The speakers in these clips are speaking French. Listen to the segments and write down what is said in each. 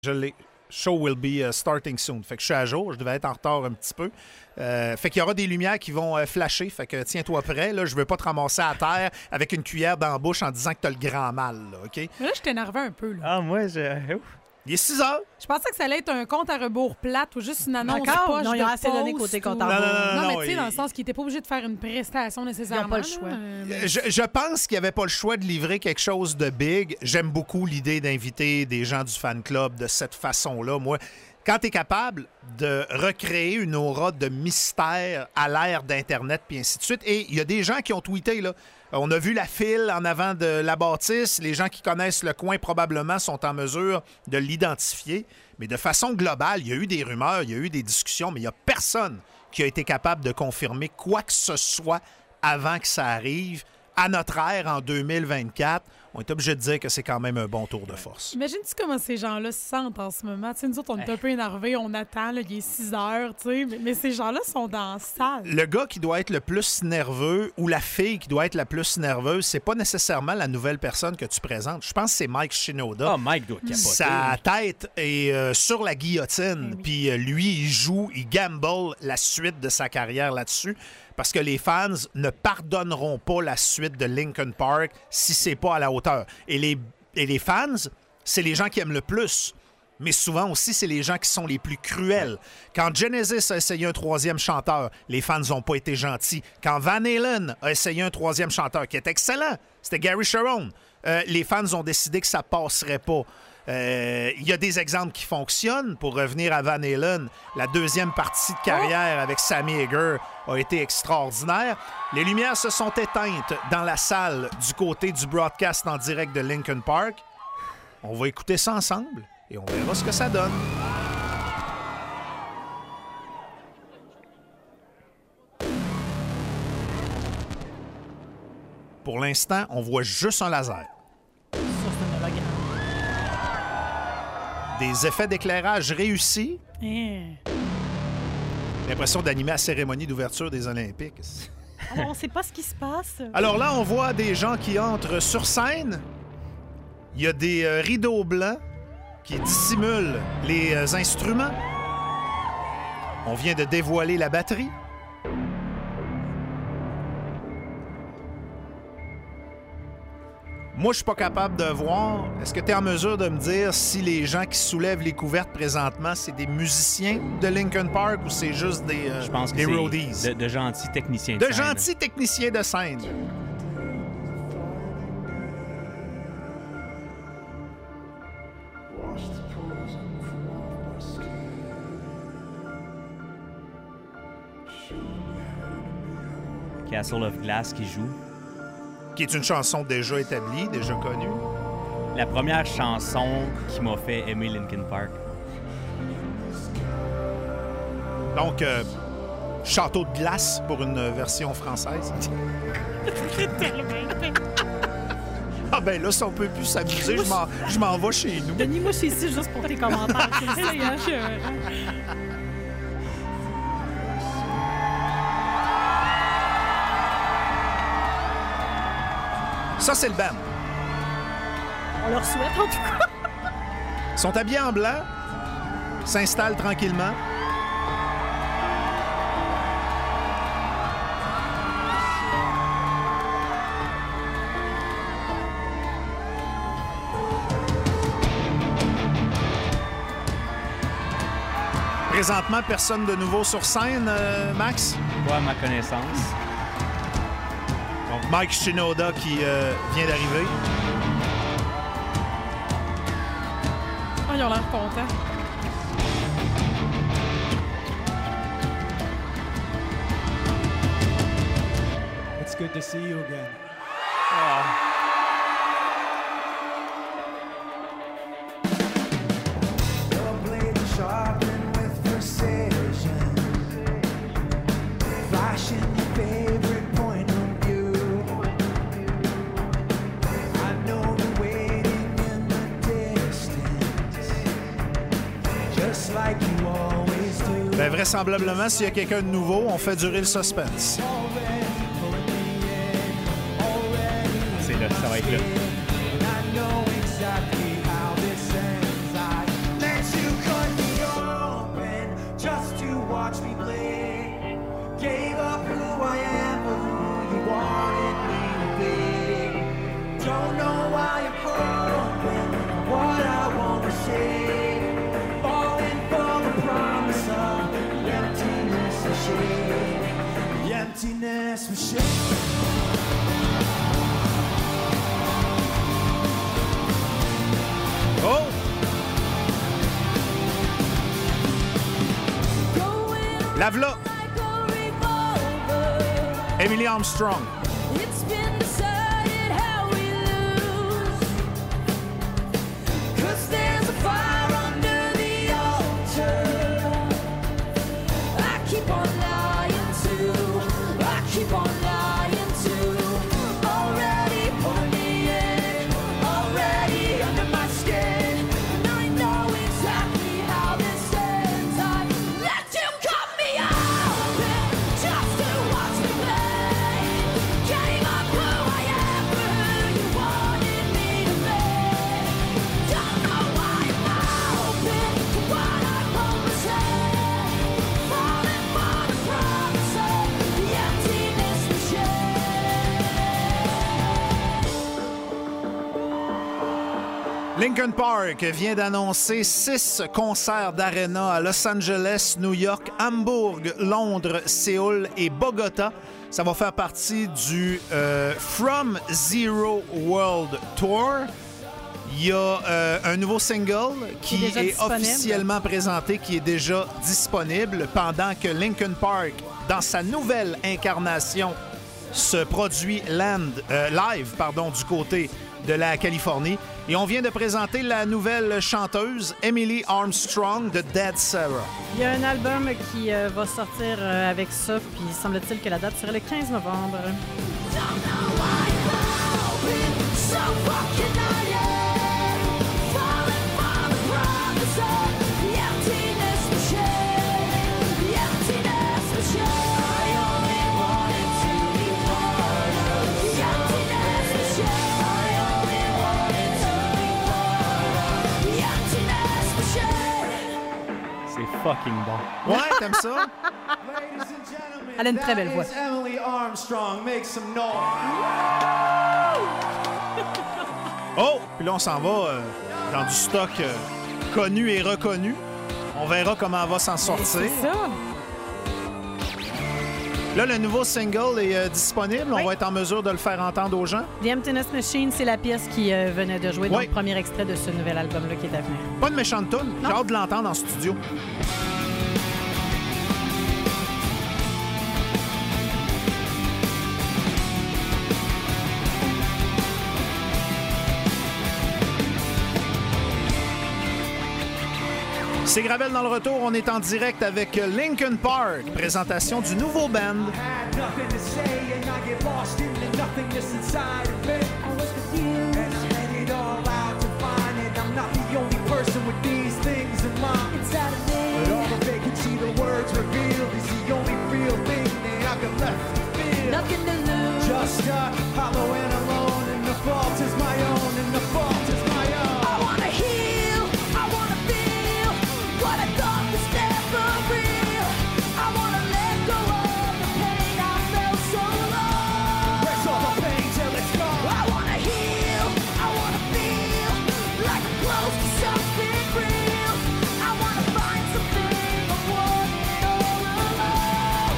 Je l'ai. Show will be starting soon. Fait que je suis à jour. Je devais être en retard un petit peu. Fait qu'il y aura des lumières qui vont flasher. Fait que tiens-toi prêt. Là, je veux pas te ramasser à terre avec une cuillère dans la bouche en disant que t'as le grand mal. Là, OK? Mais là, je t'énervais un peu. Là. Ah, moi, Il est 6 heures. Je pensais que ça allait être un compte à rebours plate ou juste une annonce Encore? poche Non, ils ont de assez donné post côté ou- compte à rebours. Non, mais tu sais, dans le sens qu'ils n'étaient pas obligés de faire une prestation nécessairement. Ils n'ont pas le choix. là. Je pense qu'il n'y avait pas le choix de livrer quelque chose de big. J'aime beaucoup l'idée d'inviter des gens du fan club de cette façon-là. Moi, quand tu es capable de recréer une aura de mystère à l'ère d'Internet, puis ainsi de suite, et il y a des gens qui ont tweeté, là. On a vu la file en avant de la bâtisse. Les gens qui connaissent le coin probablement sont en mesure de l'identifier. Mais de façon globale, il y a eu des rumeurs, il y a eu des discussions, mais il n'y a personne qui a été capable de confirmer quoi que ce soit avant que ça arrive. À notre ère, en 2024, on est obligé de dire que c'est quand même un bon tour de force. Imagine-tu comment ces gens-là se sentent en ce moment? Tu sais, nous autres, on est un peu énervés, on attend, là, il est 6 heures, tu sais, mais ces gens-là sont dans la salle. Le gars qui doit être le plus nerveux ou la fille qui doit être la plus nerveuse, c'est pas nécessairement la nouvelle personne que tu présentes. Je pense que c'est Mike Shinoda. Ah, Mike doit capoter. Sa tête est sur la guillotine, puis lui, il joue, il gamble la suite de sa carrière là-dessus, parce que les fans ne pardonneront pas la suite de Linkin Park si c'est pas à la hauteur. Et les fans, c'est les gens qui aiment le plus. Mais souvent aussi, c'est les gens qui sont les plus cruels. Quand Genesis a essayé un troisième chanteur, les fans n'ont pas été gentils. Quand Van Halen a essayé un troisième chanteur, qui est excellent, c'était Gary Sharon, les fans ont décidé que ça passerait pas. Il y a des exemples qui fonctionnent. Pour revenir à Van Halen, la deuxième partie de carrière avec Sammy Hagar a été extraordinaire. Les lumières se sont éteintes dans la salle du côté du broadcast en direct de Linkin Park. On va écouter ça ensemble et on verra ce que ça donne. Pour l'instant, on voit juste un laser. Des effets d'éclairage réussis. L'impression d'animer la cérémonie d'ouverture des Olympiques. Alors, on ne sait pas ce qui se passe. Alors là, on voit des gens qui entrent sur scène. Il y a des rideaux blancs qui dissimulent les instruments. On vient de dévoiler la batterie. Moi, je suis pas capable de voir. Est-ce que tu es en mesure de me dire si les gens qui soulèvent les couvertes présentement, c'est des musiciens de Linkin Park ou c'est juste des, Je pense que des c'est roadies? de gentils techniciens de De scène. gentils techniciens de scène. Castle of Glass qui joue. Qui est une chanson déjà établie, déjà connue. La première chanson qui m'a fait aimer Linkin Park. Donc, Château de glace pour une version française. Ah ben là, si on peut plus s'amuser, je m'en vais chez nous. Denis, moi, je suis ici juste pour tes commentaires. Tu le sais, hein? Ça, c'est le band. On leur souhaite, en tout cas. Ils sont habillés en blanc, s'installent tranquillement. Présentement, personne de nouveau sur scène, Max? Pas à ma connaissance. Donc, Mike Shinoda qui vient d'arriver. Oh, ils ont l'air contents. It's good to see you again. Ben, vraisemblablement, s'il y a quelqu'un de nouveau, on fait durer le suspense. C'est là, ça va être là. La v'là. Emily Armstrong. It's been decided how we lose. 'Cause there's a fire under the altar. I keep on lying to. I keep on lying to. Already pulling me in. Already under my skin. And I know exactly how this ends. I let you cut me open just to watch me play. Gave up who I am for who you wanted me to be. Don't know why I'm open to what I always said. Falling for the promises, the emptiness we share. Linkin Park vient d'annoncer 6 concerts d'arena à Los Angeles, New York, Hambourg, Londres, Séoul et Bogota. Ça va faire partie du From Zero World Tour. Il y a un nouveau single qui Qui est déjà est disponible. officiellement présenté, qui est déjà disponible, pendant que Linkin Park, dans sa nouvelle incarnation, se produit live du côté de la Californie. Et on vient de présenter la nouvelle chanteuse Emily Armstrong de Dead Sarah. Il y a un album qui va sortir avec ça, puis il semble-t-il que la date serait le 15 novembre. Don't know why I'm open, so fucking I am. Falling for the promises, the emptiness we share. The emptiness we share. I only wanted to be part of the emptiness we share. I only wanted to be part of the emptiness we share. C'est fucking bon. Ouais, t'aimes ça? Ladies and gentlemen, Elle a une très belle voix. that is Emily Armstrong. Make some noise. Oh! Puis là, on s'en va dans du stock connu et reconnu. On verra comment elle va s'en sortir. C'est ça. Là, le nouveau single est disponible. Oui. On va être en mesure de le faire entendre aux gens. The Emptiness Machine, c'est la pièce qui venait de jouer dans Oui. le premier extrait de ce nouvel album-là qui est à venir. Pas de méchante toune. J'ai hâte de l'entendre en studio. C'est Gravel dans le retour. On est en direct avec Linkin Park. Présentation du nouveau band. Had nothing to say and I get lost in the nothingness inside of me. I was confused and I let it all out to find it. I'm not the only person with these things in mind. Inside of me. But all the vacancy the words revealed is the only real thing that I've got left to feel. Nothing to lose. Just hollow and alone, and the fault is my own, and the fault is my own. I wanna heal, I wanna feel what I thought was never real. I wanna let go of the pain I felt so long. Press all the pain till it's gone. I wanna heal, I wanna feel like I'm close to something real. I wanna find something I wanted all along.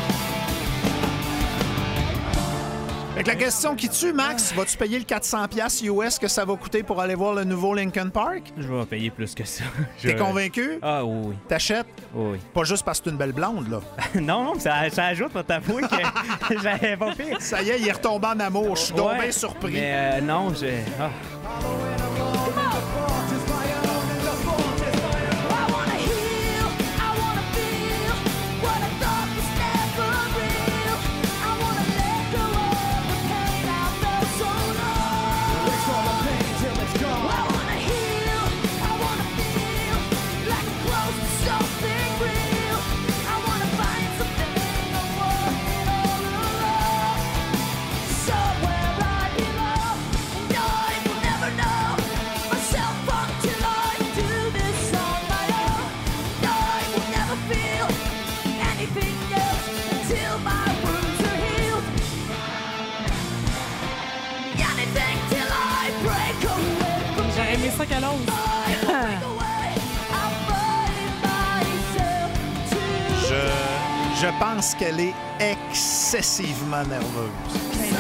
Fait que la question qui tue, Max, vas-tu payer le 400$ US que ça va coûter pour aller voir le nouveau Linkin Park? Je vais payer plus que ça. T'es convaincu? Ah oui, T'achètes? oui. Pas juste parce que t'es une belle blonde, là. Non, non, ça ajoute pour t'avouer que j'avais pas pire. Ça y est, il est retombé en amour. Je suis donc Ouais, bien surpris. Mais non, j'ai... Ah. I wanna heal, I wanna feel what I thought was never real. I wanna let go of the pain I felt so long. Press all the pain till it's gone. I wanna heal, I wanna feel like I'm close to something real. I wanna find something I wanted all along. Somewhere I belong, and I will never know myself until I do this on my own. And I will never feel anything else until my wounds are healed. Anything till I break away from J'aurais aimé ça qu'elle ose. Je pense qu'elle est excessivement nerveuse.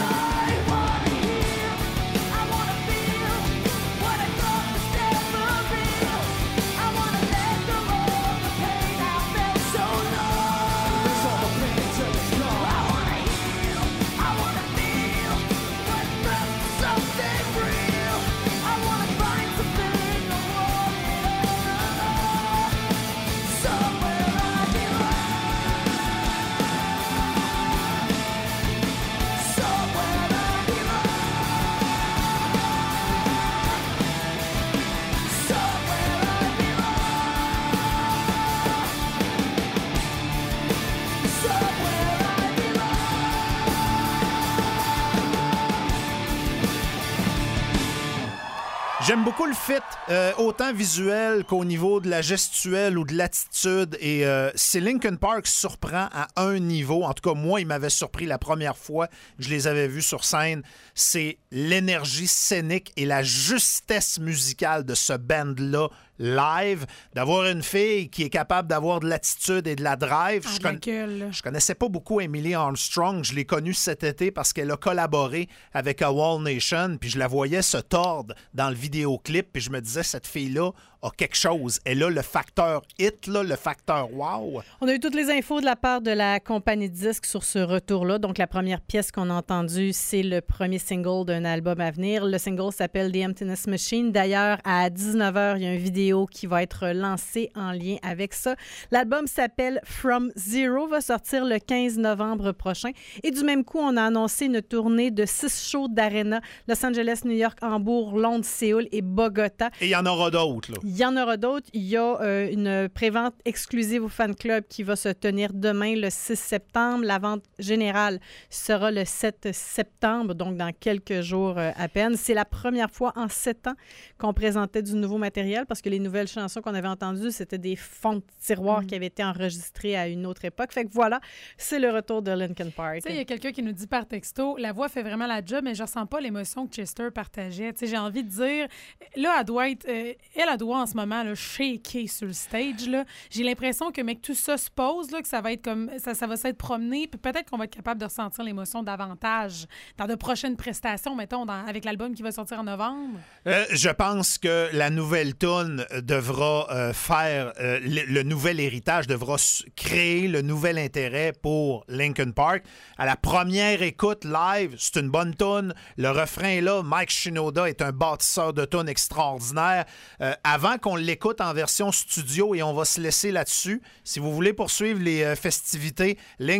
J'aime beaucoup le fit, autant visuel qu'au niveau de la gestuelle ou de l'attitude. Et si Linkin Park surprend à un niveau, en tout cas, moi, il m'avait surpris la première fois que je les avais vus sur scène, c'est l'énergie scénique et la justesse musicale de ce band-là live, d'avoir une fille qui est capable d'avoir de l'attitude et de la drive. Je connaissais pas beaucoup Emily Armstrong. Je l'ai connue cet été parce qu'elle a collaboré avec A Wall Nation, puis je la voyais se tordre dans le vidéoclip, puis je me disais, cette fille-là a quelque chose. Elle a le facteur hit, là, le facteur wow. On a eu toutes les infos de la part de la compagnie de disques sur ce retour-là. Donc, la première pièce qu'on a entendue, c'est le premier single d'un album à venir. Le single s'appelle The Emptiness Machine. D'ailleurs, à 19h, il y a une vidéo qui va être lancée en lien avec ça. L'album s'appelle From Zero, va sortir le 15 novembre prochain. Et du même coup, on a annoncé une tournée de 6 shows d'arena. Los Angeles, New York, Hambourg, Londres, Séoul et Bogota. Et il y en aura d'autres, là. Il y en aura d'autres. Il y a une prévente exclusive au fan club qui va se tenir demain, le 6 septembre. La vente générale sera le 7 septembre, donc dans quelques jours à peine. C'est la première fois en 7 ans qu'on présentait du nouveau matériel parce que les nouvelles chansons qu'on avait entendues, c'était des fonds de tiroir qui avaient été enregistrés à une autre époque. Fait que voilà, c'est le retour de Linkin Park. Tu sais, il y a quelqu'un qui nous dit par texto, la voix fait vraiment la job, mais je ressens pas l'émotion que Chester partageait. Tu sais, j'ai envie de dire, là, elle doit être, elle doit en ce moment là, shaker sur le stage. Là. J'ai l'impression que, mec, tout ça se pose, là, que ça va être comme ça va s'être promené, puis peut-être qu'on va être capable de ressentir l'émotion davantage dans de prochaines prestations, mettons, avec l'album qui va sortir en novembre. Je pense que la nouvelle toune devra faire le nouvel héritage, devra créer le nouvel intérêt pour Linkin Park. À la première écoute live, c'est une bonne toune. Le refrain est là. Mike Shinoda est un bâtisseur de tunes extraordinaire. Avant qu'on l'écoute en version studio, et on va se laisser là-dessus. Si vous voulez poursuivre les festivités,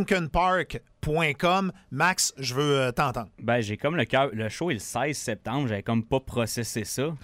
linkinpark.com. Max, je veux t'entendre. Ben, j'ai comme le cœur. Le show est le 16 septembre. J'avais comme pas processé ça.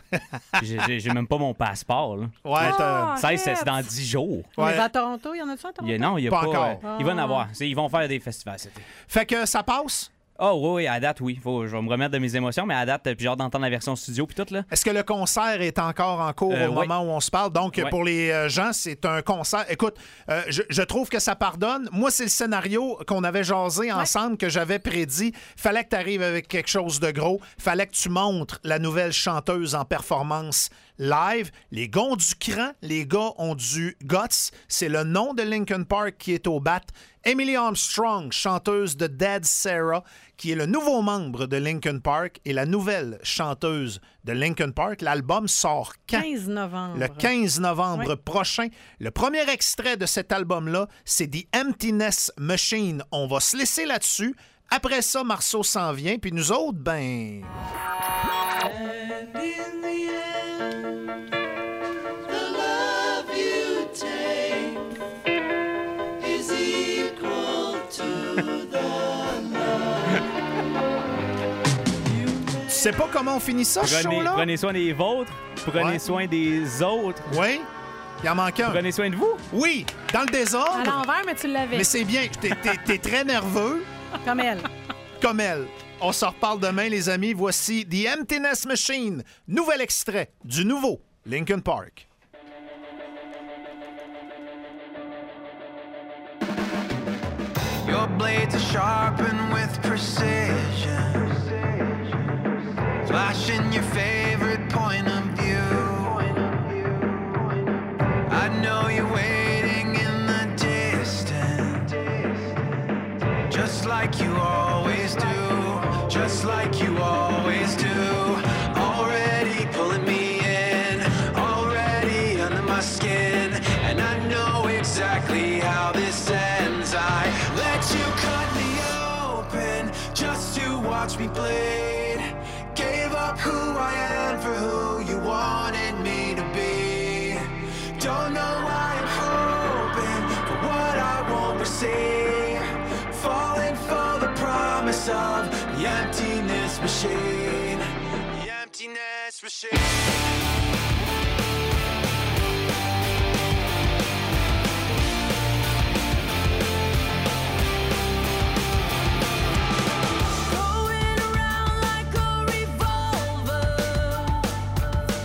j'ai même pas mon passeport. Là. Ouais, 16, c'est dans 10 jours. Ouais. Mais à Toronto, il y en a-tu à Toronto? Non, il n'y a pas pas. encore. Il va en avoir. Ils vont faire des festivals cet été. Fait que ça passe? Oh oui, à date, oui. Je vais me remettre de mes émotions, mais à date, puis j'ai hâte d'entendre la version studio puis tout, là. Est-ce que le concert est encore en cours au moment où on se parle? Donc, pour les gens, c'est un concert. Écoute, je trouve que ça pardonne. Moi, c'est le scénario qu'on avait jasé ensemble, que j'avais prédit. Fallait que tu arrives avec quelque chose de gros. Fallait que tu montres la nouvelle chanteuse en performance live. Les gars ont du cran, les gars ont du guts. C'est le nom de Linkin Park qui est au bat. Emily Armstrong, chanteuse de Dead Sarah, qui est le nouveau membre de Linkin Park et la nouvelle chanteuse de Linkin Park. L'album sort quand? 15 novembre. Le 15 novembre prochain. Le premier extrait de cet album-là, c'est The Emptiness Machine. On va se laisser là-dessus. Après ça, Marceau s'en vient. Puis nous autres, ben... Tu sais pas comment on finit ça, ce show-là? Prenez soin des vôtres, prenez soin des autres. Oui, il en manque un. Prenez soin de vous. Oui, dans le désordre. À l'envers, mais tu l'avais. Mais c'est bien, t'es très nerveux. Comme elle. Comme elle. On se reparle demain, les amis. Voici The Emptiness Machine, nouvel extrait du nouveau Linkin Park. Your blades are sharpened with precision, flashing your favorite point of view. I know you're waiting in the distance, just like you always do, just like you always do. Already pulling me in, already under my skin, and I know exactly how this ends. I let you cut me open just to watch me bleed. Gave up who I am for who you wanted me to be. Don't know why I'm hoping for what I won't receive. Falling for the promise of the emptiness machine. The emptiness machine. Going around like a revolver,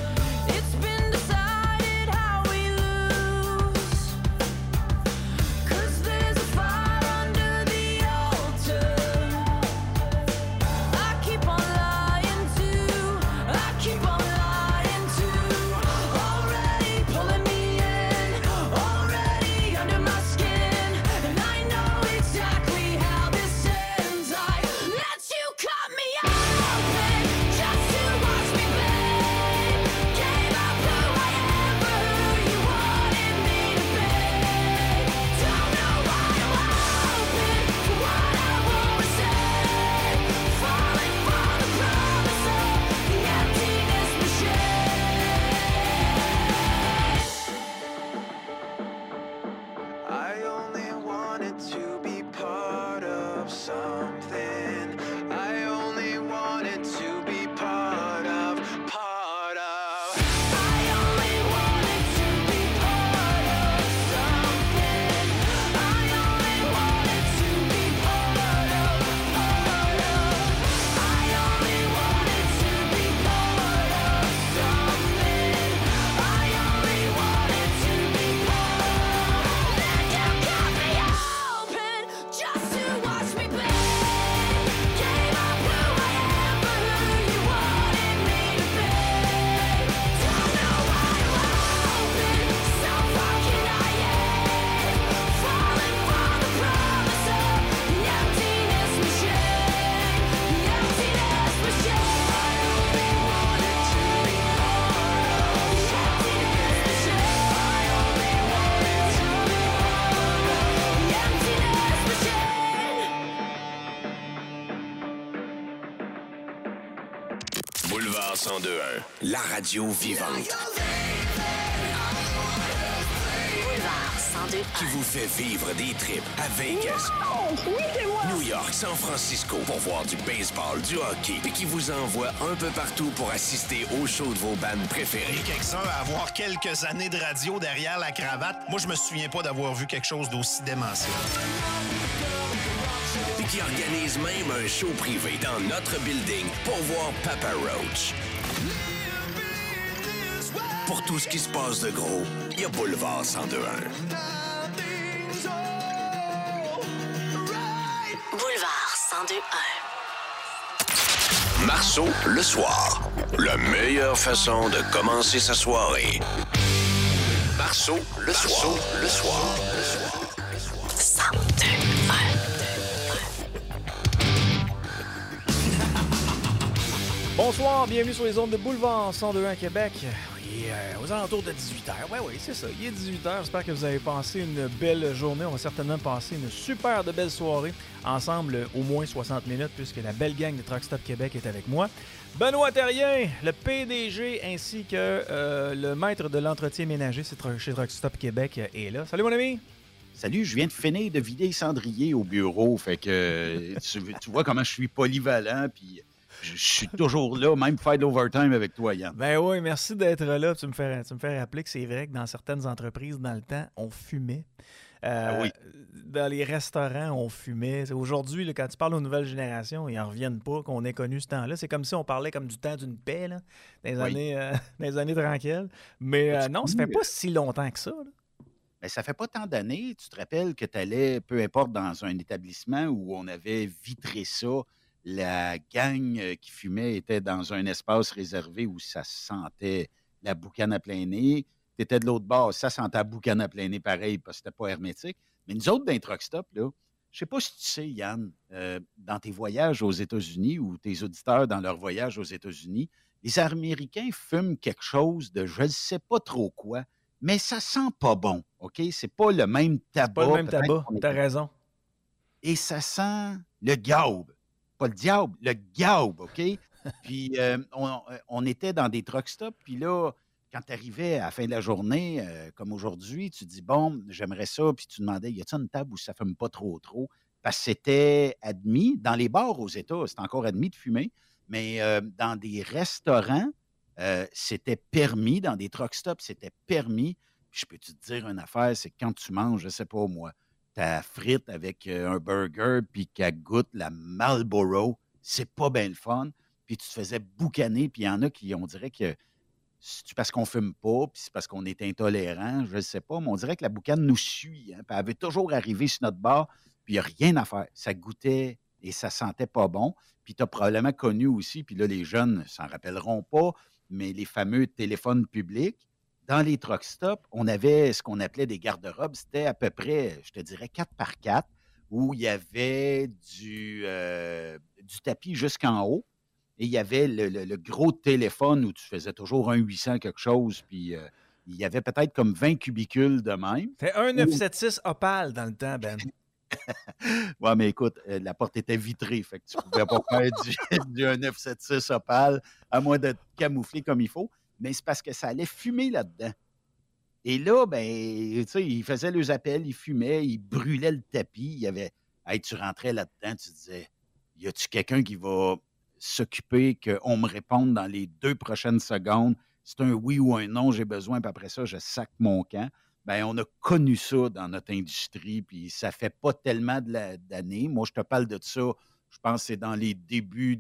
102.1, la radio vivante. Boulevard 102.1. Qui vous fait vivre des trips à Vegas, New York, San Francisco pour voir du baseball, du hockey, puis qui vous envoie un peu partout pour assister aux shows de vos bandes préférées. Quelques-uns à avoir quelques années de radio derrière la cravate. Moi, je me souviens pas d'avoir vu quelque chose d'aussi démentiel. Puis qui organise même un show privé dans notre building pour voir Papa Roach. Pour tout ce qui se passe de gros, il y a Boulevard 102.1. Boulevard 102.1. Marceau, le soir. La meilleure façon de commencer sa soirée. Marceau, le soir. Le soir. 102.1. Bonsoir, bienvenue sur les ondes de Boulevard 102.1 Québec. Il est aux alentours de 18h. Oui, c'est ça. Il est 18h. J'espère que vous avez passé une belle journée. On va certainement passer une super de belle soirée ensemble, au moins 60 minutes, puisque la belle gang de Truck Stop Québec est avec moi. Benoît Terrien, le PDG, ainsi que le maître de l'entretien ménager chez Truck Stop Québec est là. Salut, mon ami! Salut, je viens de finir de vider les cendriers au bureau. Fait que tu vois comment je suis polyvalent, puis je suis toujours là, même faire de l'overtime avec toi, Yann. Ben oui, merci d'être là. Tu me fais rappeler que c'est vrai que dans certaines entreprises, dans le temps, on fumait. Oui. Dans les restaurants, on fumait. Aujourd'hui, là, quand tu parles aux nouvelles générations, ils n'en reviennent pas qu'on ait connu ce temps-là. C'est comme si on parlait comme du temps d'une paix, là, dans les années tranquilles. Mais non, ça fait pas si longtemps que ça, là. Mais ça fait pas tant d'années. Tu te rappelles que tu allais, peu importe, dans un établissement où on avait vitré ça. La gang qui fumait était dans un espace réservé où ça sentait la boucane à plein nez. Tu étais de l'autre bord, ça sentait la boucane à plein nez pareil parce que c'était pas hermétique. Mais nous autres, dans les truck stop, là, je sais pas si tu sais, Yann, dans tes voyages aux États-Unis ou tes auditeurs dans leur voyage aux États-Unis, les Américains fument quelque chose de je ne sais pas trop quoi, mais ça sent pas bon, OK? C'est pas le même tabac. Pas le même tabac, t'as raison. Et ça sent le gaube. Pas le diable, le gaube, OK? Puis on était dans des truck stops, puis là, quand tu arrivais à la fin de la journée, comme aujourd'hui, tu dis, bon, j'aimerais ça, puis tu demandais, y a-t-il une table où ça ne fume pas trop? Parce que c'était admis, dans les bars aux États, c'est encore admis de fumer, mais dans des restaurants, c'était permis, dans des truck stops, c'était permis. Puis je peux te dire une affaire, c'est que quand tu manges, je ne sais pas moi, ta frite avec un burger, puis qu'elle goûte la Marlboro, c'est pas bien le fun. Puis tu te faisais boucaner, puis il y en a qui, on dirait que c'est parce qu'on fume pas, puis c'est parce qu'on est intolérant, je ne sais pas, mais on dirait que la boucane nous suit. Hein, puis elle avait toujours arrivé sur notre bar, puis il n'y a rien à faire. Ça goûtait et ça sentait pas bon. Puis tu as probablement connu aussi, puis là, les jeunes ne s'en rappelleront pas, mais les fameux téléphones publics. Dans les truck stops, on avait ce qu'on appelait des garde-robes. C'était à peu près, je te dirais, 4x4, où il y avait du tapis jusqu'en haut. Et il y avait le gros téléphone où tu faisais toujours un 800 quelque chose. Puis il y avait peut-être comme 20 cubicules de même. C'était un 976 Opal dans le temps, Ben. Ouais, mais écoute, la porte était vitrée. Fait que tu ne pouvais pas faire du 976 Opal, à moins de te camoufler comme il faut. Mais c'est parce que ça allait fumer là-dedans. Et là, ben, tu sais, ils faisaient leurs appels, ils fumaient, ils brûlaient le tapis. Il y avait, hey, tu rentrais là-dedans, tu disais, y a-tu quelqu'un qui va s'occuper qu'on me réponde dans les 2 prochaines secondes? C'est un oui ou un non, j'ai besoin, puis après ça, je sac mon camp. Ben, on a connu ça dans notre industrie, puis ça fait pas tellement d'années. Moi, je te parle de ça. Je pense que c'est dans les débuts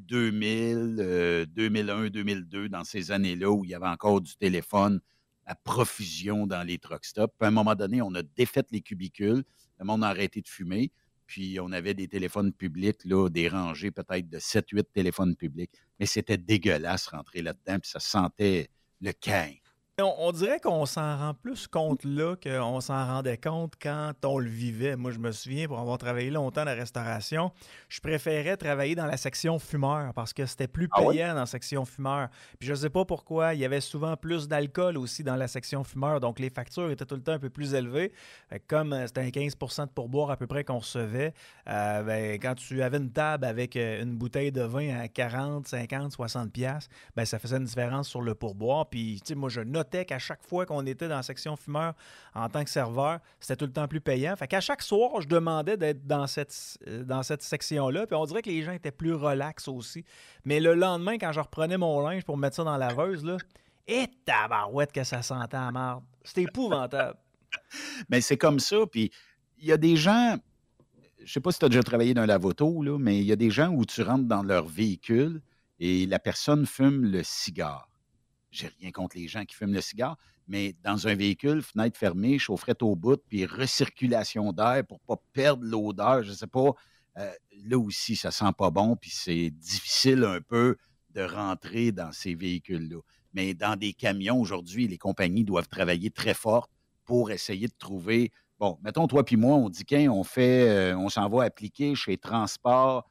2000, 2001, 2002, dans ces années-là où il y avait encore du téléphone à profusion dans les truck stops. Puis à un moment donné, on a défait les cubicules, le monde a arrêté de fumer, puis on avait des téléphones publics, là, des rangées peut-être de 7-8 téléphones publics. Mais c'était dégueulasse rentrer là-dedans, puis ça sentait le cain. On dirait qu'on s'en rend plus compte là qu'on s'en rendait compte quand on le vivait. Moi, je me souviens, pour avoir travaillé longtemps dans la restauration, je préférais travailler dans la section fumeur parce que c'était plus payant dans la section fumeur. Puis je sais pas pourquoi, il y avait souvent plus d'alcool aussi dans la section fumeur, donc les factures étaient tout le temps un peu plus élevées. Fait que comme c'était un 15% de pourboire à peu près qu'on recevait, quand tu avais une table avec une bouteille de vin à 40, 50, 60 piastres, ça faisait une différence sur le pourboire. Puis, tu sais, moi, je notais qu'à chaque fois qu'on était dans la section fumeur en tant que serveur, c'était tout le temps plus payant. Fait qu'à chaque soir, je demandais d'être dans cette section-là. Puis on dirait que les gens étaient plus relax aussi. Mais le lendemain, quand je reprenais mon linge pour mettre ça dans la laveuse, là, et tabarouette que ça sentait à marde. C'était épouvantable. Mais c'est comme ça. Puis il y a des gens, je sais pas si tu as déjà travaillé dans un lave-auto, là, mais il y a des gens où tu rentres dans leur véhicule et la personne fume le cigare. J'ai rien contre les gens qui fument le cigare, mais dans un véhicule, fenêtre fermée, chaufferette au bout, puis recirculation d'air pour pas perdre l'odeur, je sais pas. Là aussi, ça sent pas bon, puis c'est difficile un peu de rentrer dans ces véhicules-là. Mais dans des camions, aujourd'hui, les compagnies doivent travailler très fort pour essayer de trouver... Bon, mettons, toi puis moi, on dit qu'on on s'en va appliquer chez Transport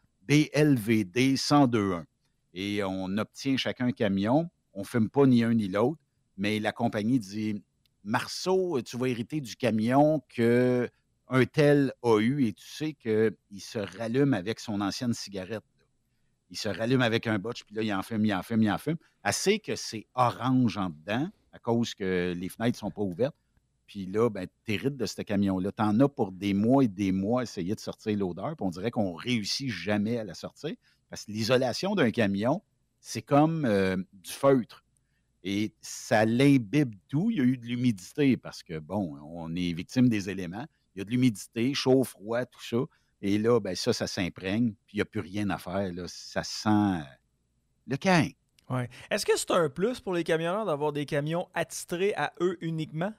BLVD 1021 et on obtient chacun un camion. On ne fume pas ni un ni l'autre, mais la compagnie dit « Marceau, tu vas hériter du camion qu'un tel a eu et tu sais qu'il se rallume avec son ancienne cigarette. Il se rallume avec un botch, puis là, il en fume, il en fume, il en fume. Elle sait que c'est orange en dedans à cause que les fenêtres ne sont pas ouvertes. Puis là, tu hérites de ce camion-là. Tu en as pour des mois et des mois à essayer de sortir l'odeur, puis on dirait qu'on ne réussit jamais à la sortir parce que l'isolation d'un camion, c'est comme du feutre. Et ça l'imbibe tout. Il y a eu de l'humidité parce que, bon, on est victime des éléments. Il y a de l'humidité, chaud, froid, tout ça. Et là, ça s'imprègne. Puis il n'y a plus rien à faire. Là. Ça sent le cain. Ouais. Est-ce que c'est un plus pour les camionneurs d'avoir des camions attitrés à eux uniquement?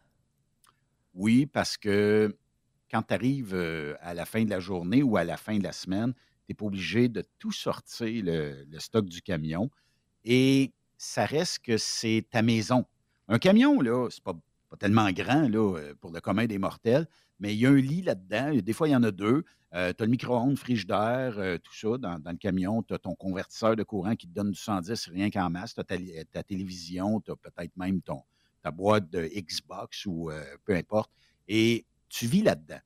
Oui, parce que quand tu arrives à la fin de la journée ou à la fin de la semaine, tu n'es pas obligé de tout sortir le stock du camion. Et ça reste que c'est ta maison. Un camion, là, c'est pas tellement grand là, pour le commun des mortels, mais il y a un lit là-dedans. Des fois, il y en a deux. Tu as le micro-ondes, frigidaire, tout ça dans le camion. Tu as ton convertisseur de courant qui te donne du 110 rien qu'en masse. Tu as ta télévision, tu as peut-être même ta boîte de Xbox ou peu importe. Et tu vis là-dedans.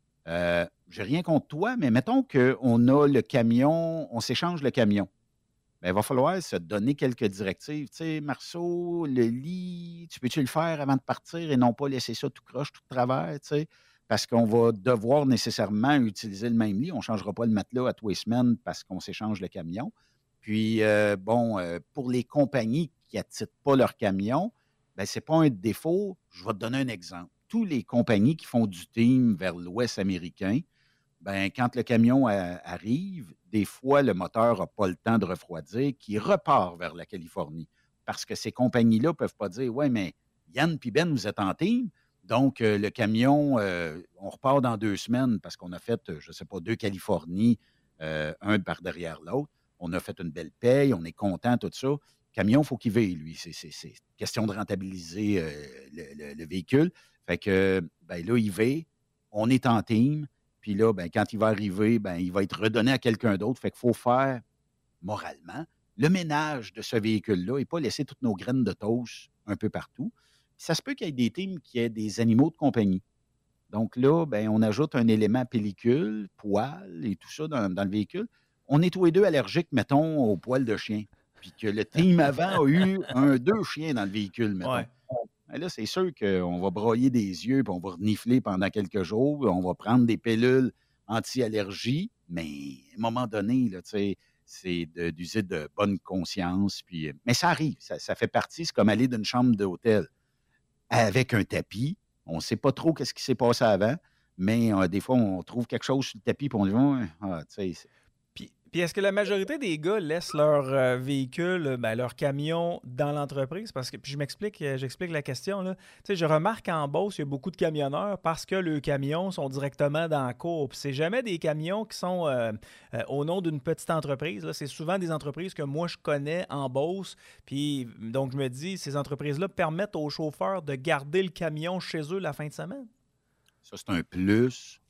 J'ai rien contre toi, mais mettons qu'on a le camion, on s'échange le camion. Il va falloir se donner quelques directives. Tu sais, Marceau, le lit, tu peux-tu le faire avant de partir et non pas laisser ça tout croche, tout de travers, tu sais? Parce qu'on va devoir nécessairement utiliser le même lit. On ne changera pas le matelas à tous les semaines parce qu'on s'échange le camion. Puis, pour les compagnies qui n'attitrent pas leur camion, ce n'est pas un défaut. Je vais te donner un exemple. Tous les compagnies qui font du team vers l'Ouest américain, quand le camion arrive, des fois, le moteur n'a pas le temps de refroidir, qui repart vers la Californie. Parce que ces compagnies-là ne peuvent pas dire « Ouais, mais Yann et Ben, vous êtes en team, donc le camion, on repart dans 2 semaines parce qu'on a fait, je ne sais pas, 2 Californies, un par derrière l'autre. On a fait une belle paye, on est content, tout ça. Le camion, il faut qu'il veille, lui. C'est question de rentabiliser le véhicule. Fait que, là, il veille, on est en team. Puis là, quand il va arriver, il va être redonné à quelqu'un d'autre. Fait qu'il faut faire, moralement, le ménage de ce véhicule-là et pas laisser toutes nos graines de toast un peu partout. Puis ça se peut qu'il y ait des teams qui aient des animaux de compagnie. Donc là, on ajoute un élément pellicule, poil et tout ça dans le véhicule. On est tous les deux allergiques, mettons, au poil de chien. Puis que le team avant a eu 2 chiens dans le véhicule, mettons. Ouais. Là, c'est sûr qu'on va broyer des yeux, puis on va renifler pendant quelques jours, on va prendre des pilules anti-allergie, mais à un moment donné, là, c'est d'user de bonne conscience. Puis, mais ça arrive, ça fait partie, c'est comme aller d'une chambre d'hôtel avec un tapis. On ne sait pas trop qu'est-ce qui s'est passé avant, mais des fois, on trouve quelque chose sur le tapis, puis on dit, Puis est-ce que la majorité des gars laissent leur véhicule, leur camion dans l'entreprise? Parce que, puis j'explique la question, là. Tu sais, je remarque qu'en Beauce, il y a beaucoup de camionneurs parce que leurs camions sont directement dans la cour. Puis c'est jamais des camions qui sont au nom d'une petite entreprise, là. C'est souvent des entreprises que moi, je connais en Beauce. Puis donc, je me dis, ces entreprises-là permettent aux chauffeurs de garder le camion chez eux la fin de semaine. Ça, c'est un plus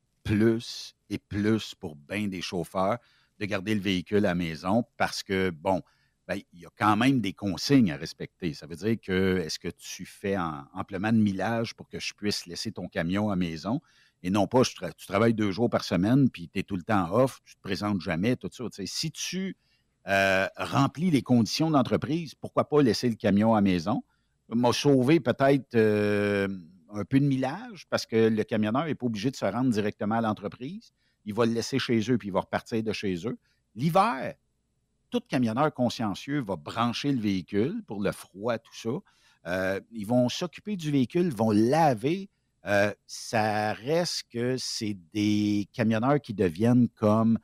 et plus pour bien des chauffeurs de garder le véhicule à la maison parce que, bon, ben, il y a quand même des consignes à respecter. Ça veut dire que est-ce que tu fais amplement de millage pour que je puisse laisser ton camion à la maison et non pas tu travailles 2 jours par semaine puis tu es tout le temps off, tu te présentes jamais, tout ça. Tu sais, si tu remplis les conditions de l'entreprise, pourquoi pas laisser le camion à la maison? M'a sauvé peut-être un peu de millage parce que le camionneur n'est pas obligé de se rendre directement à l'entreprise. Il va le laisser chez eux puis il va repartir de chez eux. L'hiver, tout camionneur consciencieux va brancher le véhicule pour le froid, tout ça. Ils vont s'occuper du véhicule, vont le laver. Ça reste que c'est des camionneurs qui deviennent comme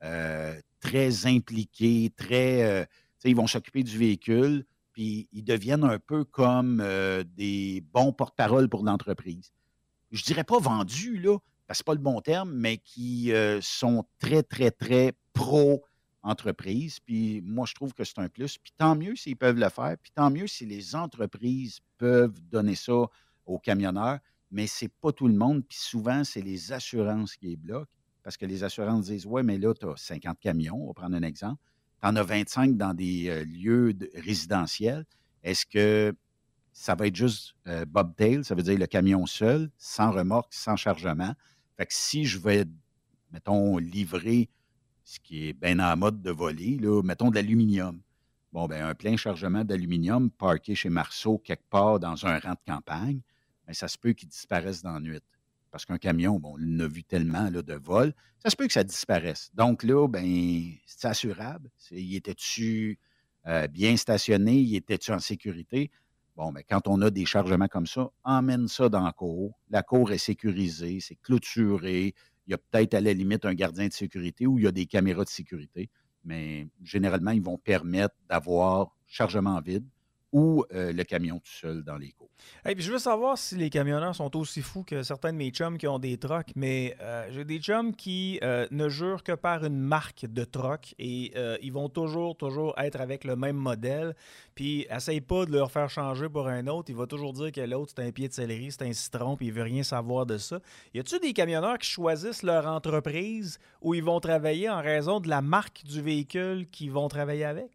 très impliqués, ils vont s'occuper du véhicule, puis ils deviennent un peu comme des bons porte-parole pour l'entreprise. Je dirais pas vendus, là, parce que c'est pas le bon terme, mais qui sont très, très, très pro-entreprise. Puis moi, je trouve que c'est un plus. Puis tant mieux s'ils peuvent le faire, puis tant mieux si les entreprises peuvent donner ça aux camionneurs, mais c'est pas tout le monde. Puis souvent, c'est les assurances qui les bloquent, parce que les assurances disent « Ouais, mais là, tu as 50 camions, on va prendre un exemple. Tu en as 25 dans des lieux résidentiels. Est-ce que ça va être juste bobtail, ça veut dire le camion seul, sans remorque, sans chargement? Fait que si je vais, mettons, livrer ce qui est bien en mode de voler, là, mettons de l'aluminium. Bon, ben un plein chargement d'aluminium parqué chez Marceau quelque part dans un rang de campagne, bien, ça se peut qu'il disparaisse dans la nuit. Parce qu'un camion, bon, on l'a vu tellement là, de vol, ça se peut que ça disparaisse. Donc là, ben, c'est assurable. Y était-tu bien stationné? Y était-tu en sécurité? Bon, bien, quand on a des chargements comme ça, emmène ça dans la cour. La cour est sécurisée, c'est clôturé. Il y a peut-être à la limite un gardien de sécurité ou il y a des caméras de sécurité. Mais généralement, ils vont permettre d'avoir chargement vide ou le camion tout seul dans les cours. Hey, puis je veux savoir si les camionneurs sont aussi fous que certains de mes chums qui ont des trucks, mais j'ai des chums qui ne jurent que par une marque de truck et ils vont toujours être avec le même modèle. Puis essaye pas de leur faire changer pour un autre. Il va toujours dire que l'autre, c'est un pied de céleri, c'est un citron, puis il veut rien savoir de ça. Y a-tu des camionneurs qui choisissent leur entreprise où ils vont travailler en raison de la marque du véhicule qu'ils vont travailler avec?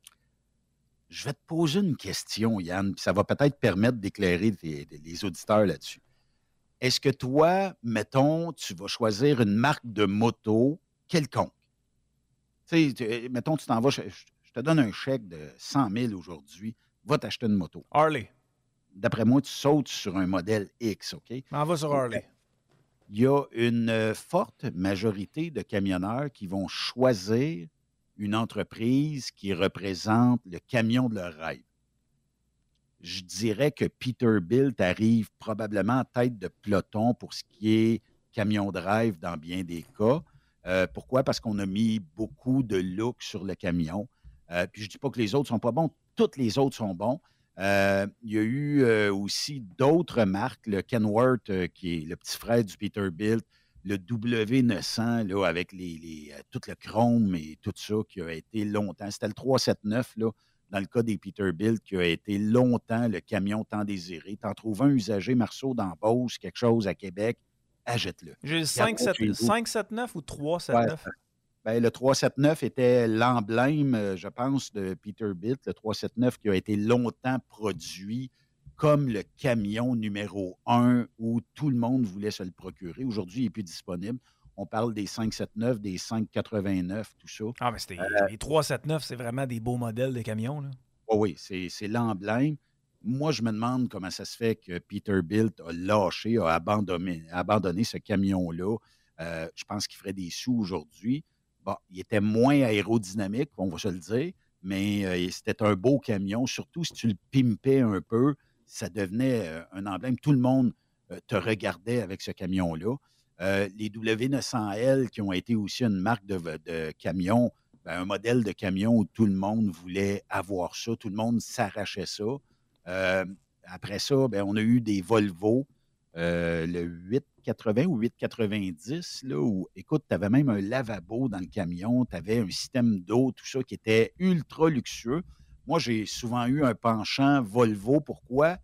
Je vais te poser une question, Yann, puis ça va peut-être permettre d'éclairer les auditeurs là-dessus. Est-ce que toi, mettons, tu vas choisir une marque de moto quelconque? Tu sais, mettons, tu t'en vas, je te donne un chèque de 100 000 aujourd'hui, va t'acheter une moto. Harley. D'après moi, tu sautes sur un modèle X, OK? On va sur Harley. Il y a une forte majorité de camionneurs qui vont choisir une entreprise qui représente le camion de leur rêve. Je dirais que Peterbilt arrive probablement en tête de peloton pour ce qui est camion de rêve dans bien des cas. Pourquoi? Parce qu'on a mis beaucoup de look sur le camion. Puis je ne dis pas que les autres ne sont pas bons. Toutes les autres sont bons. Il y a eu aussi d'autres marques. Le Kenworth, qui est le petit frère du Peterbilt, le W900, là, avec tout le chrome et tout ça, qui a été longtemps. C'était le 379, là, dans le cas des Peterbilt, qui a été longtemps le camion tant désiré. T'en trouves un usagé, Marceau, dans Beauce, quelque chose à Québec, achète-le. J'ai le 579 ou 379? Ouais. Ben, le 379 était l'emblème, je pense, de Peterbilt. Le 379 qui a été longtemps produit comme le camion numéro 1 où tout le monde voulait se le procurer. Aujourd'hui, il n'est plus disponible. On parle des 579, des 589, tout ça. Ah, mais les 379, c'est vraiment des beaux modèles de camions, là. Oui, c'est l'emblème. Moi, je me demande comment ça se fait que Peterbilt a lâché, a abandonné ce camion-là. Je pense qu'il ferait des sous aujourd'hui. Bon, il était moins aérodynamique, on va se le dire, mais c'était un beau camion. Surtout si tu le pimpais un peu, ça devenait un emblème. Tout le monde te regardait avec ce camion-là. Les W900L, qui ont été aussi une marque de camion, un modèle de camion où tout le monde voulait avoir ça, tout le monde s'arrachait ça. Après ça, on a eu des Volvo, le 880 ou 890, là, où, écoute, tu avais même un lavabo dans le camion, tu avais un système d'eau, tout ça qui était ultra luxueux. Moi, j'ai souvent eu un penchant Volvo. Pourquoi?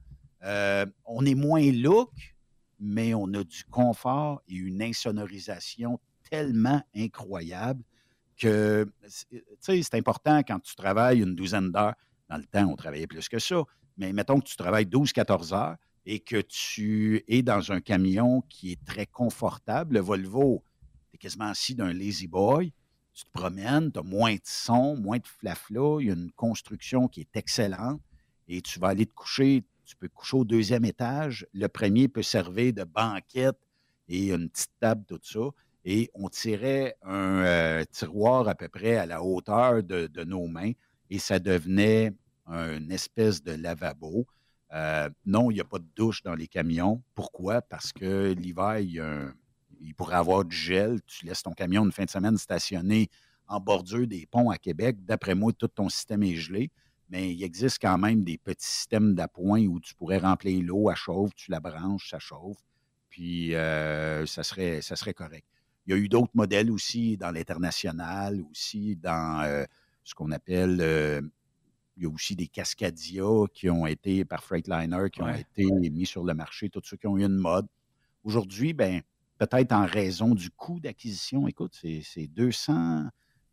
On est moins look, mais on a du confort et une insonorisation tellement incroyable que, tu sais, c'est important quand tu travailles une douzaine d'heures. Dans le temps, on travaillait plus que ça. Mais mettons que tu travailles 12-14 heures et que tu es dans un camion qui est très confortable. Le Volvo, tu es quasiment assis d'un lazy boy. Tu te promènes, tu as moins de son, moins de flafla. Il y a une construction qui est excellente et tu vas aller te coucher. Tu peux te coucher au deuxième étage. Le premier peut servir de banquette et une petite table, tout ça. Et on tirait un tiroir à peu près à la hauteur de nos mains et ça devenait une espèce de lavabo. Non, il n'y a pas de douche dans les camions. Pourquoi? Parce que l'hiver, il pourrait avoir du gel. Tu laisses ton camion une fin de semaine stationné en bordure des ponts à Québec. D'après moi, tout ton système est gelé. Mais il existe quand même des petits systèmes d'appoint où tu pourrais remplir l'eau, elle chauffe, tu la branches, ça chauffe. Puis ça serait correct. Il y a eu d'autres modèles aussi dans l'international, aussi dans ce qu'on appelle... il y a aussi des Cascadia qui ont été, par Freightliner, qui ont été mis sur le marché, tous ceux qui ont eu une mode. Aujourd'hui, peut-être en raison du coût d'acquisition, écoute, c'est 220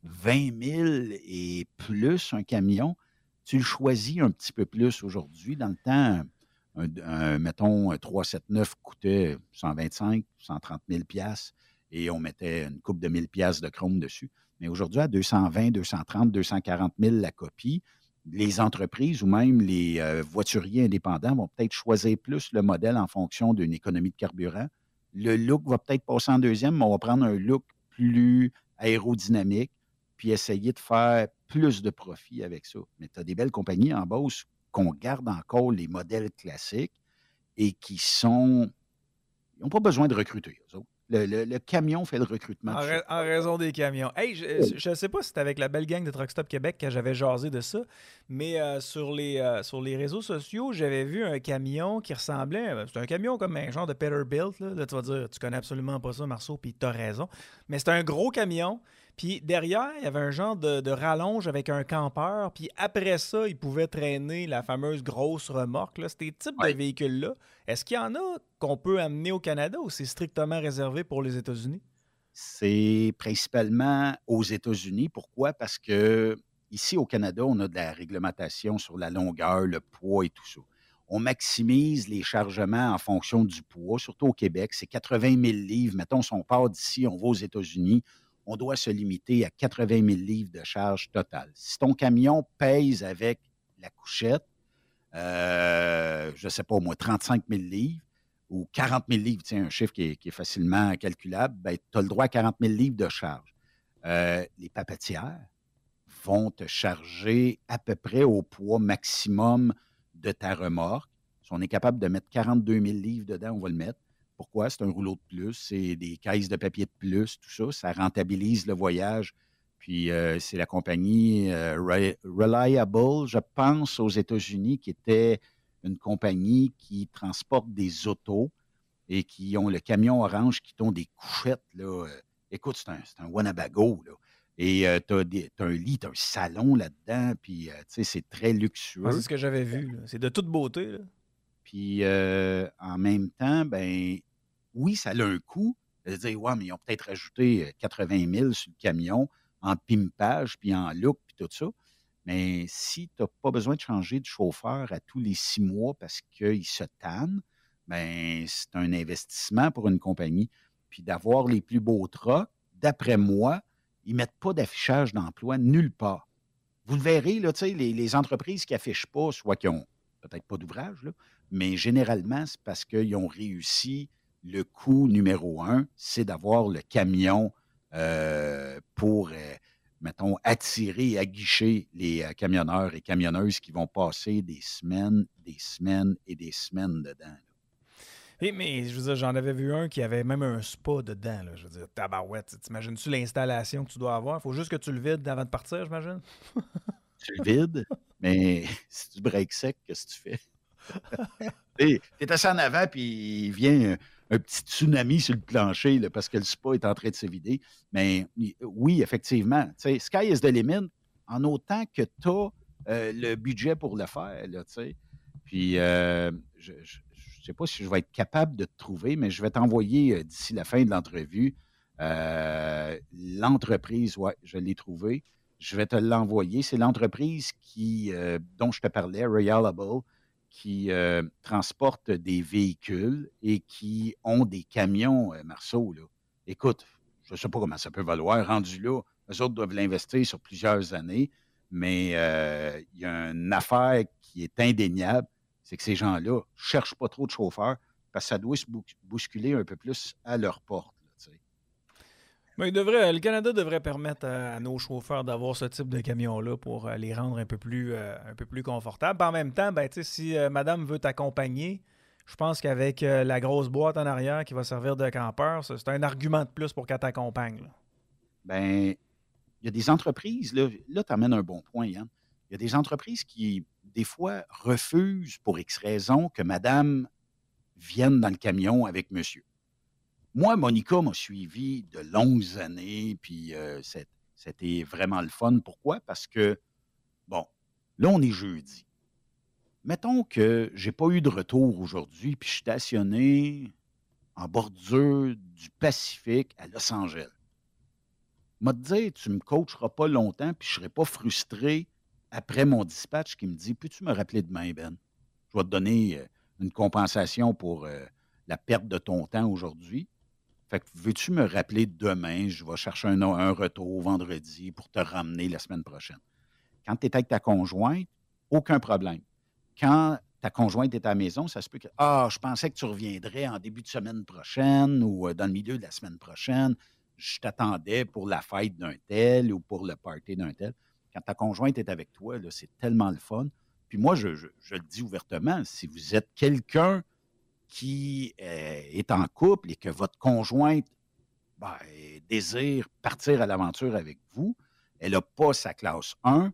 000 et plus un camion. Tu le choisis un petit peu plus aujourd'hui. Dans le temps, mettons, un 379 coûtait 125 130 000 $ et on mettait une coupe de 1 000 $ de chrome dessus. Mais aujourd'hui, à 220 230 240 000 la copie, les entreprises ou même les voituriers indépendants vont peut-être choisir plus le modèle en fonction d'une économie de carburant. Le look va peut-être passer en deuxième, mais on va prendre un look plus aérodynamique puis essayer de faire plus de profit avec ça. Mais tu as des belles compagnies en Beauce qu'on garde encore les modèles classiques et qui n'ont pas besoin de recruter, eux autres. Le camion fait le recrutement. En raison des camions. Hey, je ne sais pas si c'était avec la belle gang de Truck Stop Québec que j'avais jasé de ça, mais sur les réseaux sociaux, j'avais vu un camion qui ressemblait... C'est un camion comme un genre de Peterbilt. Là, tu vas dire, tu connais absolument pas ça, Marceau, puis tu as raison. Mais c'est un gros camion. Puis derrière, il y avait un genre de rallonge avec un campeur. Puis après ça, il pouvait traîner la fameuse grosse remorque. Là. Ces types de véhicules-là, est-ce qu'il y en a qu'on peut amener au Canada ou c'est strictement réservé pour les États-Unis? C'est principalement aux États-Unis. Pourquoi? Parce que ici au Canada, on a de la réglementation sur la longueur, le poids et tout ça. On maximise les chargements en fonction du poids, surtout au Québec. C'est 80 000 livres. Mettons, si on part d'ici, on va aux États-Unis, on doit se limiter à 80 000 livres de charge totale. Si ton camion pèse avec la couchette, je ne sais pas, au moins 35 000 livres ou 40 000 livres, tiens, un chiffre qui est facilement calculable, tu as le droit à 40 000 livres de charge. Les papetières vont te charger à peu près au poids maximum de ta remorque. Si on est capable de mettre 42 000 livres dedans, on va le mettre. Pourquoi? C'est un rouleau de plus, c'est des caisses de papier de plus, tout ça. Ça rentabilise le voyage. Puis c'est la compagnie Reliable, je pense, aux États-Unis, qui était une compagnie qui transporte des autos et qui ont le camion orange qui ont des couchettes. Là. Écoute, c'est un Winnebago. Là. Et tu as un lit, tu as un salon là-dedans. Puis, tu sais, c'est très luxueux. Ah, c'est ce que j'avais vu. Là. C'est de toute beauté. Là. Puis, en même temps, oui, ça a un coût. C'est-à-dire, ouais, mais ils ont peut-être rajouté 80 000 sur le camion en pimpage, puis en look, puis tout ça. Mais si tu n'as pas besoin de changer de chauffeur à tous les 6 mois parce qu'il se tanne, c'est un investissement pour une compagnie. Puis d'avoir les plus beaux trucks, d'après moi, ils ne mettent pas d'affichage d'emploi nulle part. Vous le verrez, là, les entreprises qui n'affichent pas, soit qui n'ont peut-être pas d'ouvrage, là, mais généralement, c'est parce qu'ils ont réussi. Le coût numéro 1, c'est d'avoir le camion pour, mettons, attirer et aguicher les camionneurs et camionneuses qui vont passer des semaines et des semaines dedans. Mais je veux dire, j'en avais vu un qui avait même un spa dedans. Là. Je veux dire, tabarouette. T'imagines-tu l'installation que tu dois avoir? Il faut juste que tu le vides avant de partir, j'imagine? Tu le vides, mais si tu breaks sec, qu'est-ce que tu fais? Tu es assis en avant, puis il vient un petit tsunami sur le plancher là, parce que le spa est en train de se vider. Mais oui, effectivement, tu sais, sky is the limit en autant que tu as le budget pour le faire. Là, tu sais. Puis, je ne sais pas si je vais être capable de te trouver, mais je vais t'envoyer d'ici la fin de l'entrevue l'entreprise, ouais, je l'ai trouvée. Je vais te l'envoyer. C'est l'entreprise dont je te parlais, Reliable, qui transporte des véhicules et qui ont des camions, Marceau. Là. Écoute, je ne sais pas comment ça peut valoir. Rendu là, eux autres doivent l'investir sur plusieurs années, mais il y a une affaire qui est indéniable, c'est que ces gens-là ne cherchent pas trop de chauffeurs parce que ça doit se bousculer un peu plus à leur porte. Là, tu sais. Mais le Canada devrait permettre à nos chauffeurs d'avoir ce type de camion-là pour les rendre un peu plus confortables. Puis en même temps, ben, si madame veut t'accompagner, je pense qu'avec la grosse boîte en arrière qui va servir de campeur, c'est un argument de plus pour qu'elle t'accompagne. Là. Ben, il y a des entreprises, là tu amènes un bon point, Yann. Il y a des entreprises qui, des fois, refusent pour X raison que madame vienne dans le camion avec monsieur. Moi, Monica m'a suivi de longues années, puis c'était vraiment le fun. Pourquoi? Parce que, bon, là, on est jeudi. Mettons que j'ai pas eu de retour aujourd'hui, puis je suis stationné en bordure du Pacifique à Los Angeles. M'a te dire, tu me coacheras pas longtemps, puis je serai pas frustré après mon dispatch qui me dit, peux-tu me rappeler demain, Ben? Je vais te donner une compensation pour la perte de ton temps aujourd'hui. Fait que veux-tu me rappeler demain? Je vais chercher un retour vendredi pour te ramener la semaine prochaine. Quand tu es avec ta conjointe, aucun problème. Quand ta conjointe est à la maison, ça se peut que « Ah, je pensais que tu reviendrais en début de semaine prochaine ou dans le milieu de la semaine prochaine. Je t'attendais pour la fête d'un tel ou pour le party d'un tel. » Quand ta conjointe est avec toi, là, c'est tellement le fun. Puis moi, je le dis ouvertement, si vous êtes quelqu'un qui est en couple et que votre conjointe désire partir à l'aventure avec vous, elle n'a pas sa classe 1,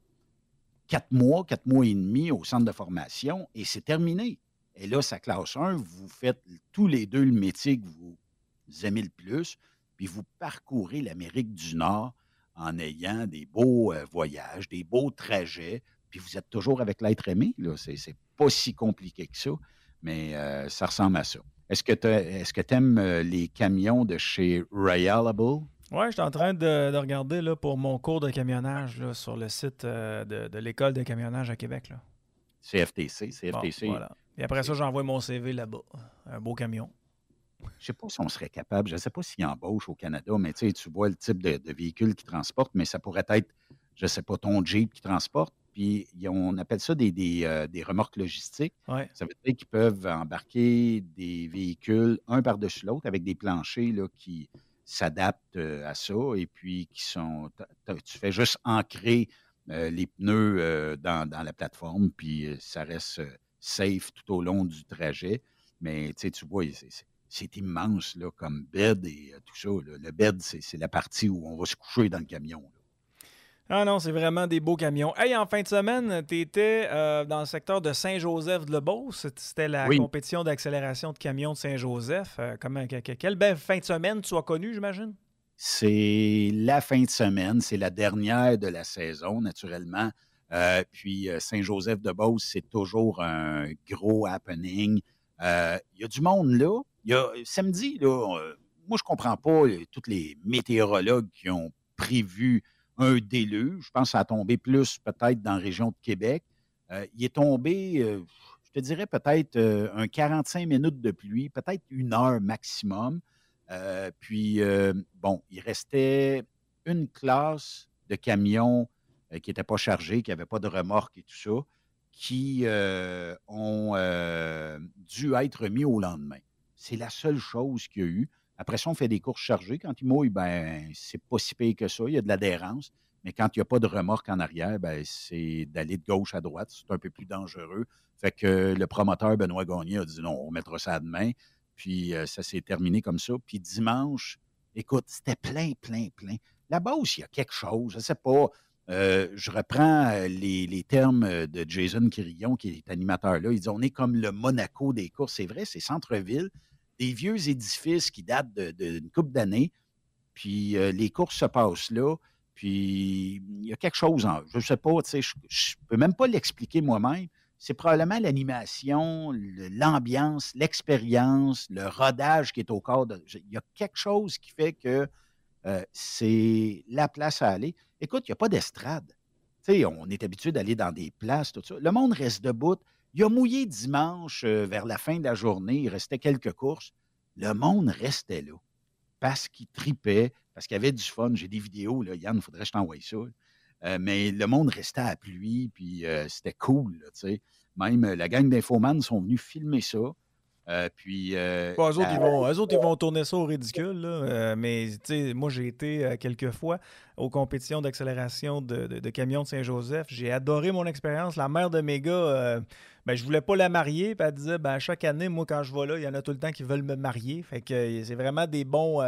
4 mois et demi au centre de formation et c'est terminé. Elle a sa classe 1, vous faites tous les deux le métier que vous aimez le plus, puis vous parcourez l'Amérique du Nord en ayant des beaux voyages, des beaux trajets, puis vous êtes toujours avec l'être aimé. Là. C'est pas si compliqué que ça. Mais ça ressemble à ça. Est-ce que tu aimes les camions de chez Reliable? Oui, je suis en train de regarder là, pour mon cours de camionnage là, sur le site de l'École de camionnage à Québec. Là. CFTC. Bon, voilà. Et après ça, j'envoie mon CV là-bas. Un beau camion. Je ne sais pas si on serait capable. Je ne sais pas s'il embauche au Canada, mais tu vois le type de véhicule qui transporte, mais ça pourrait être, je ne sais pas, ton Jeep qui transporte. Puis on appelle ça des remorques logistiques. Ouais. Ça veut dire qu'ils peuvent embarquer des véhicules un par-dessus l'autre avec des planchers là, qui s'adaptent à ça et puis qui sont. Tu fais juste ancrer les pneus dans la plateforme, puis ça reste safe tout au long du trajet. Mais tu vois, c'est immense là, comme bed et tout ça. Là. Le bed, c'est la partie où on va se coucher dans le camion. Là. Ah non, c'est vraiment des beaux camions. Hey, en fin de semaine, tu étais dans le secteur de Saint-Joseph-de-Beauce. C'était la compétition d'accélération de camions de Saint-Joseph. Quelle belle fin de semaine tu as connue, j'imagine? C'est la fin de semaine. C'est la dernière de la saison, naturellement. Puis Saint-Joseph-de-Beauce, c'est toujours un gros happening. Il y a du monde là. Samedi, là, moi, je comprends pas tous les météorologues qui ont prévu un déluge. Je pense que ça a tombé plus peut-être dans la région de Québec. Il est tombé, je te dirais peut-être un 45 minutes de pluie, peut-être 1 heure maximum. Puis, il restait une classe de camions qui n'étaient pas chargés, qui n'avaient pas de remorque et tout ça, qui ont dû être mis au lendemain. C'est la seule chose qu'il y a eu. Après ça, on fait des courses chargées. Quand il mouille, c'est pas si pire que ça. Il y a de l'adhérence. Mais quand il n'y a pas de remorque en arrière, c'est d'aller de gauche à droite. C'est un peu plus dangereux. Fait que le promoteur Benoît Gagné a dit non, on mettra ça demain. Puis ça s'est terminé comme ça. Puis dimanche, écoute, c'était plein. Là-bas aussi, il y a quelque chose, je ne sais pas. Je reprends les termes de Jason Quirillon, qui est animateur là. Il dit, on est comme le Monaco des courses. C'est vrai, c'est centre-ville, des vieux édifices qui datent d'une couple d'années. Puis les courses se passent là. Puis il y a quelque chose, je ne sais pas, tu sais, je ne peux même pas l'expliquer moi-même. C'est probablement l'animation, l'ambiance, l'expérience, le rodage qui est au corps. Il y a quelque chose qui fait que c'est la place à aller. Écoute, il n'y a pas d'estrade. Tu sais, on est habitué d'aller dans des places, tout ça. Le monde reste debout. Il a mouillé dimanche vers la fin de la journée. Il restait quelques courses. Le monde restait là parce qu'il tripait, parce qu'il y avait du fun. J'ai des vidéos, là, Yann, il faudrait que je t'envoie ça. Mais le monde restait à la pluie, puis c'était cool, là, tu sais. Même la gang d'Infoman sont venus filmer ça. Eux autres, ils vont tourner ça au ridicule, là. Mais moi, j'ai été quelques fois aux compétitions d'accélération de camions de Saint-Joseph. J'ai adoré mon expérience. La mère de mes gars, je voulais pas la marier. Puis elle disait, chaque année, moi, quand je vais là, il y en a tout le temps qui veulent me marier. Fait que c'est vraiment des bons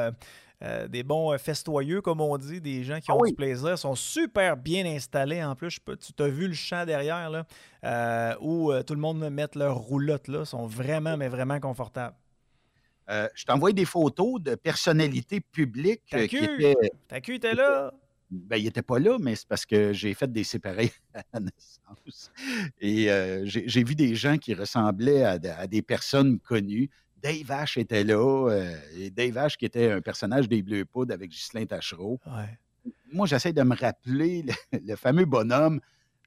festoyeux, comme on dit, des gens qui ont du plaisir, sont super bien installés en plus. Tu as vu le champ derrière, là, où tout le monde met leur roulotte, là, sont vraiment, mais vraiment confortables. Je t'envoie des photos de personnalités publiques qui étaient... Ta cul était là? Il n'était pas là, mais c'est parce que j'ai fait des séparés à la naissance. Et j'ai vu des gens qui ressemblaient à des personnes connues. Dave Ash était là. Et Dave Ash, qui était un personnage des Bleus Poudres avec Ghislain Tachereau. Ouais. Moi, j'essaie de me rappeler le fameux bonhomme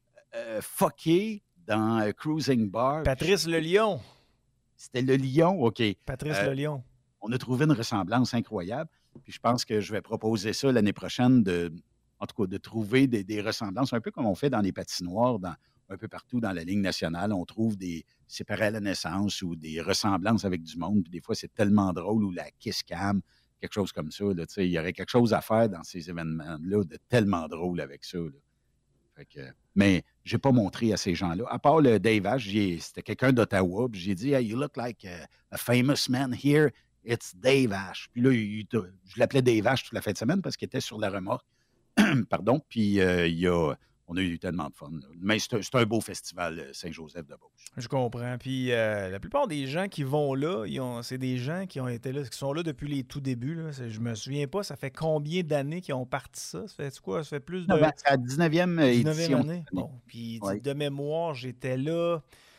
fucké dans Cruising Bar. Patrice le Lion. C'était le Lion, OK. Patrice le Lion. On a trouvé une ressemblance incroyable. Puis je pense que je vais proposer ça l'année prochaine, de trouver des ressemblances, un peu comme on fait dans les patinoires, un peu partout dans la Ligue nationale. On trouve des séparés à la naissance ou des ressemblances avec du monde. Puis des fois, c'est tellement drôle, ou la kiss cam, quelque chose comme ça. Là, il y aurait quelque chose à faire dans ces événements-là de tellement drôle avec ça. Là. Fait que, mais je n'ai pas montré à ces gens-là. À part le Dave Ash, c'était quelqu'un d'Ottawa. Puis j'ai dit, hey, you look like a famous man here. It's Dave Ash. Puis là, je l'appelais Dave Ash toute la fin de semaine parce qu'il était sur la remorque. Pardon. Puis on a eu tellement de fun. Là. Mais c'est un beau festival, Saint-Joseph de Beauce. Je comprends. Puis la plupart des gens qui vont là, c'est des gens qui ont été là, qui sont là depuis les tout débuts. Là. Je me souviens pas, ça fait combien d'années qu'ils ont parti ça? Ça fait quoi? Ça fait plus de... C'est la 19e édition. Année. Bon. Puis de mémoire, j'étais là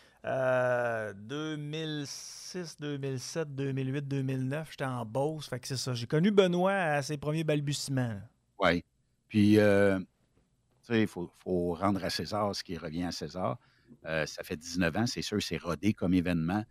2006, 2007, 2008, 2009. J'étais en Beauce. Fait que c'est ça. J'ai connu Benoît à ses premiers balbutiements. Oui. Puis... il faut rendre à César ce qui revient à César. Ça fait 19 ans, c'est sûr, c'est rodé comme événement.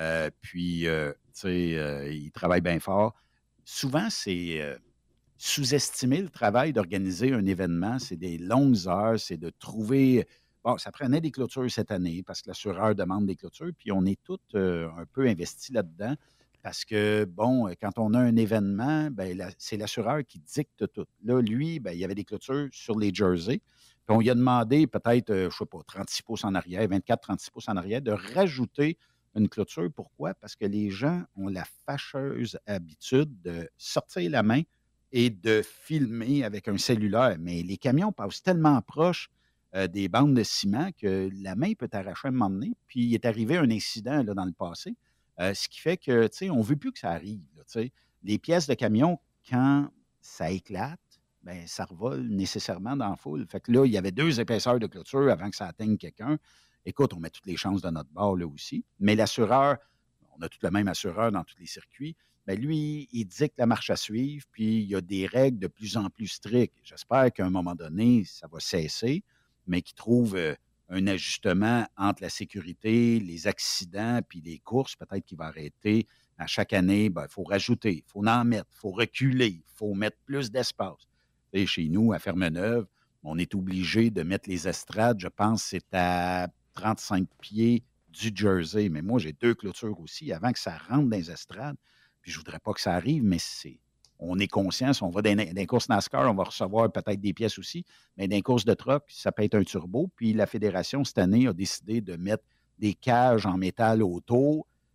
Il travaille bien fort. Souvent, c'est sous-estimer le travail d'organiser un événement. C'est des longues heures, c'est de trouver... Bon, ça prenait des clôtures cette année parce que l'assureur demande des clôtures, puis on est tous un peu investis là-dedans. Parce que, bon, quand on a un événement, c'est l'assureur qui dicte tout. Là, lui, il y avait des clôtures sur les jerseys. Puis on lui a demandé peut-être, je ne sais pas, 36 pouces en arrière, 24-36 pouces en arrière, de rajouter une clôture. Pourquoi? Parce que les gens ont la fâcheuse habitude de sortir la main et de filmer avec un cellulaire. Mais les camions passent tellement proche des bandes de ciment que la main peut t'arracher à un moment donné. Puis il est arrivé un incident là, dans le passé. Ce qui fait que, tu sais, on ne veut plus que ça arrive. Là, les pièces de camion, quand ça éclate, ça revole nécessairement dans la foule. Fait que là, il y avait 2 épaisseurs de clôture avant que ça atteigne quelqu'un. Écoute, on met toutes les chances de notre bord là aussi. Mais l'assureur, on a tout le même assureur dans tous les circuits, lui, il dicte la marche à suivre, puis il y a des règles de plus en plus strictes. J'espère qu'à un moment donné, ça va cesser, mais qu'il trouve... un ajustement entre la sécurité, les accidents, puis les courses, peut-être qu'il va arrêter. À chaque année, il faut rajouter, il faut en mettre, il faut reculer, il faut mettre plus d'espace. Et chez nous, à Fermeneuve, on est obligé de mettre les estrades, je pense que c'est à 35 pieds du jersey. Mais moi, j'ai 2 clôtures aussi avant que ça rentre dans les estrades. Puis je ne voudrais pas que ça arrive, mais on est conscient, si on va dans les courses NASCAR, on va recevoir peut-être des pièces aussi, mais dans les courses de truck, ça peut être un turbo. Puis la Fédération, cette année, a décidé de mettre des cages en métal autour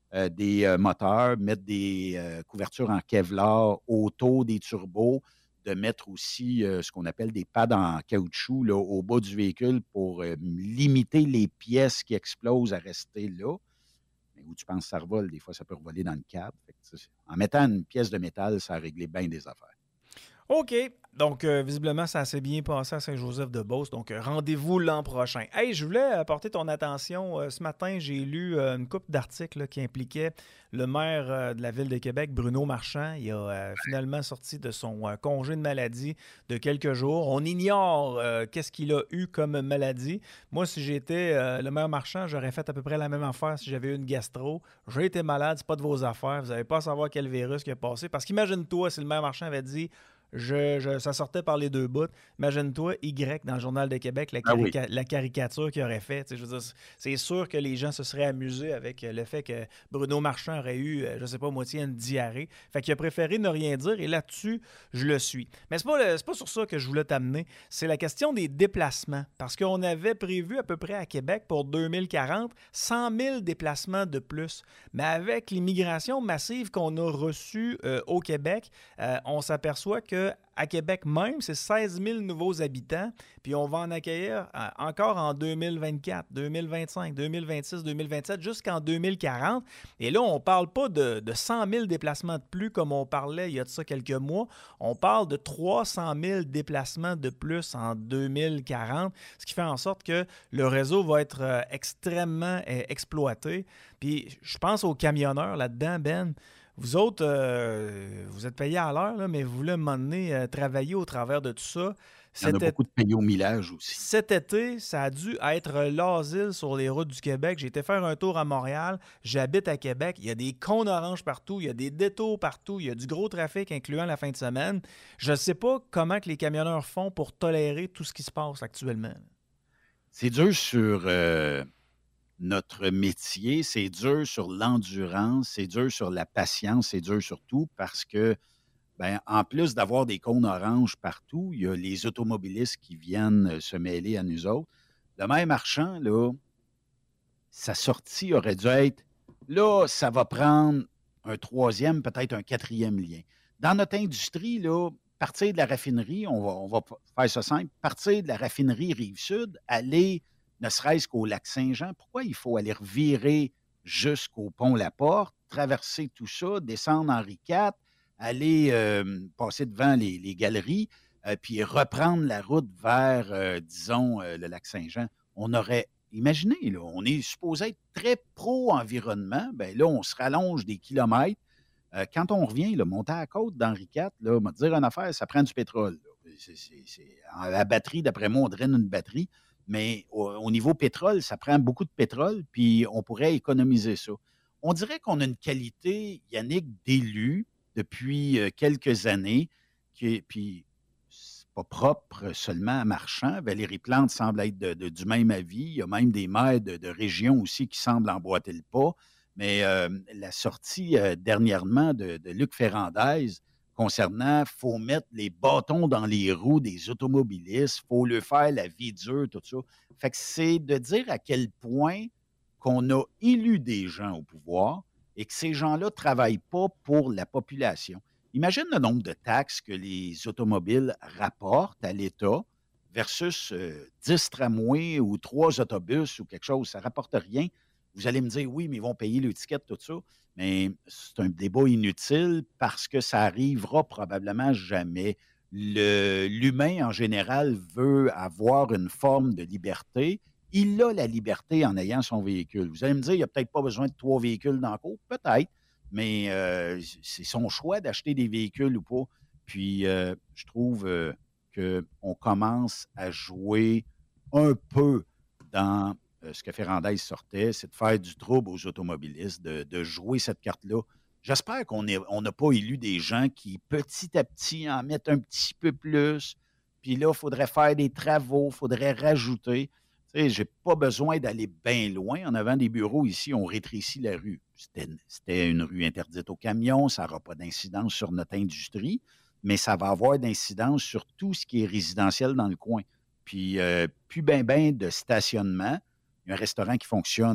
des moteurs, mettre des couvertures en Kevlar autour des turbos, de mettre aussi ce qu'on appelle des pads en caoutchouc là, au bas du véhicule pour limiter les pièces qui explosent à rester là. Mais où tu penses que ça revole, des fois, ça peut revoler dans le cadre. Fait que, en mettant une pièce de métal, ça a réglé bien des affaires. OK. Donc, visiblement, ça s'est bien passé à Saint-Joseph-de-Beauce. Donc, rendez-vous l'an prochain. Hey, je voulais apporter ton attention. Ce matin, j'ai lu une couple d'articles là, qui impliquaient le maire de la Ville de Québec, Bruno Marchand. Il a finalement sorti de son congé de maladie de quelques jours. On ignore qu'est-ce qu'il a eu comme maladie. Moi, si j'étais le maire Marchand, j'aurais fait à peu près la même affaire si j'avais eu une gastro. J'ai été malade, c'est pas de vos affaires. Vous n'avez pas à savoir quel virus qui a passé. Parce qu'imagine-toi si le maire Marchand avait dit... ça sortait par les deux bouts. Imagine-toi, Y, dans le Journal de Québec, la caricature qu'il aurait fait. Je veux dire, c'est sûr que les gens se seraient amusés avec le fait que Bruno Marchand aurait eu, je ne sais pas, moitié une diarrhée. Fait qu'il a préféré ne rien dire et là-dessus, je le suis. Mais c'est pas sur ça que je voulais t'amener. C'est la question des déplacements. Parce qu'on avait prévu à peu près à Québec pour 2040 100 000 déplacements de plus. Mais avec l'immigration massive qu'on a reçue au Québec, on s'aperçoit que à Québec même, c'est 16 000 nouveaux habitants, puis on va en accueillir encore en 2024, 2025, 2026, 2027, jusqu'en 2040. Et là, on ne parle pas de 100 000 déplacements de plus comme on parlait il y a de ça quelques mois. On parle de 300 000 déplacements de plus en 2040, ce qui fait en sorte que le réseau va être extrêmement exploité. Puis je pense aux camionneurs là-dedans, Ben. Vous autres, vous êtes payés à l'heure, là, mais vous voulez m'emmener travailler au travers de tout ça. Il y en a beaucoup de payés au millage aussi. Cet été, ça a dû être l'asile sur les routes du Québec. J'ai été faire un tour à Montréal. J'habite à Québec. Il y a des cônes oranges partout. Il y a des détours partout. Il y a du gros trafic, incluant la fin de semaine. Je ne sais pas comment que les camionneurs font pour tolérer tout ce qui se passe actuellement. C'est dur sur... notre métier, c'est dur sur l'endurance, c'est dur sur la patience, c'est dur sur tout parce que, ben, en plus d'avoir des cônes oranges partout, il y a les automobilistes qui viennent se mêler à nous autres. Le maire Marchand, là, sa sortie aurait dû être, là, ça va prendre un troisième, peut-être un quatrième lien. Dans notre industrie, là, partir de la raffinerie, on va faire ça simple, partir de la raffinerie Rive-Sud, aller ne serait-ce qu'au lac Saint-Jean. Pourquoi il faut aller revirer jusqu'au pont La Porte, traverser tout ça, descendre Henri IV, aller passer devant les galeries, puis reprendre la route vers, disons, le lac Saint-Jean? On aurait, imaginez, là, on est supposé être très pro-environnement, bien là, on se rallonge des kilomètres. Quand on revient, là, monter à la côte d'Henri IV, là, me dire une affaire, ça prend du pétrole. La batterie, d'après moi, on draine une batterie. Mais au niveau pétrole, ça prend beaucoup de pétrole, puis on pourrait économiser ça. On dirait qu'on a une qualité, Yannick, d'élu depuis quelques années, puis c'est pas propre seulement à Marchand. Valérie Plante semble être du même avis. Il y a même des maires de région aussi qui semblent emboîter le pas. Mais la sortie dernièrement de Luc Ferrandez, concernant, il faut mettre les bâtons dans les roues des automobilistes, il faut leur faire la vie dure, tout ça. Fait que c'est de dire à quel point qu'on a élu des gens au pouvoir et que ces gens-là ne travaillent pas pour la population. Imagine le nombre de taxes que les automobiles rapportent à l'État versus 10 tramways ou 3 autobus ou quelque chose. Ça ne rapporte rien. Vous allez me dire, oui, mais ils vont payer l'étiquette, tout ça. Mais c'est un débat inutile parce que ça arrivera probablement jamais. L'humain, en général, veut avoir une forme de liberté. Il a la liberté en ayant son véhicule. Vous allez me dire, il n'y a peut-être pas besoin de 3 véhicules dans le cours. Peut-être, mais c'est son choix d'acheter des véhicules ou pas. Puis, je trouve qu'on commence à jouer un peu dans ce que Ferrandez sortait, c'est de faire du trouble aux automobilistes, de jouer cette carte-là. J'espère qu'on n'a pas élu des gens qui, petit à petit, en mettent un petit peu plus. Puis là, il faudrait faire des travaux, il faudrait rajouter. Tu sais, je n'ai pas besoin d'aller bien loin. En avant des bureaux, ici, on rétrécit la rue. C'était une rue interdite aux camions. Ça n'aura pas d'incidence sur notre industrie, mais ça va avoir d'incidence sur tout ce qui est résidentiel dans le coin. Puis, plus ben de stationnement. Il y a un restaurant qui fonctionne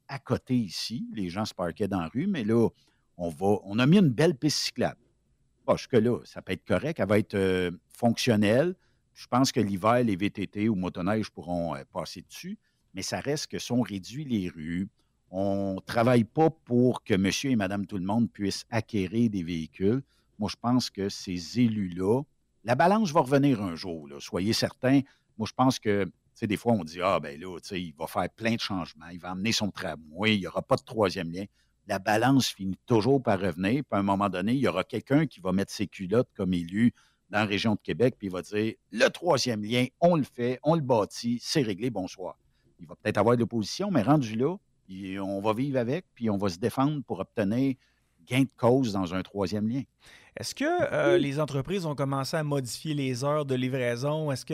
à côté ici. Les gens se parquaient dans la rue, mais là, on a mis une belle piste cyclable. Bon, jusque-là, ça peut être correct. Elle va être fonctionnelle. Je pense que l'hiver, les VTT ou motoneiges pourront passer dessus, mais ça reste que si on réduit les rues, on ne travaille pas pour que monsieur et madame tout le monde puissent acquérir des véhicules. Moi, je pense que ces élus-là, la balance va revenir un jour, là, soyez certains. Moi, je pense que, tu sais, des fois, on dit, ah, ben là, tu sais, il va faire plein de changements, il va amener son tramway, il n'y aura pas de troisième lien. La balance finit toujours par revenir, puis à un moment donné, il y aura quelqu'un qui va mettre ses culottes comme élu dans la région de Québec, puis il va dire, le troisième lien, on le fait, on le bâtit, c'est réglé, bonsoir. Il va peut-être avoir de l'opposition, mais rendu là, on va vivre avec, puis on va se défendre pour obtenir gain de cause dans un troisième lien. Est-ce que les entreprises ont commencé à modifier les heures de livraison? Est-ce que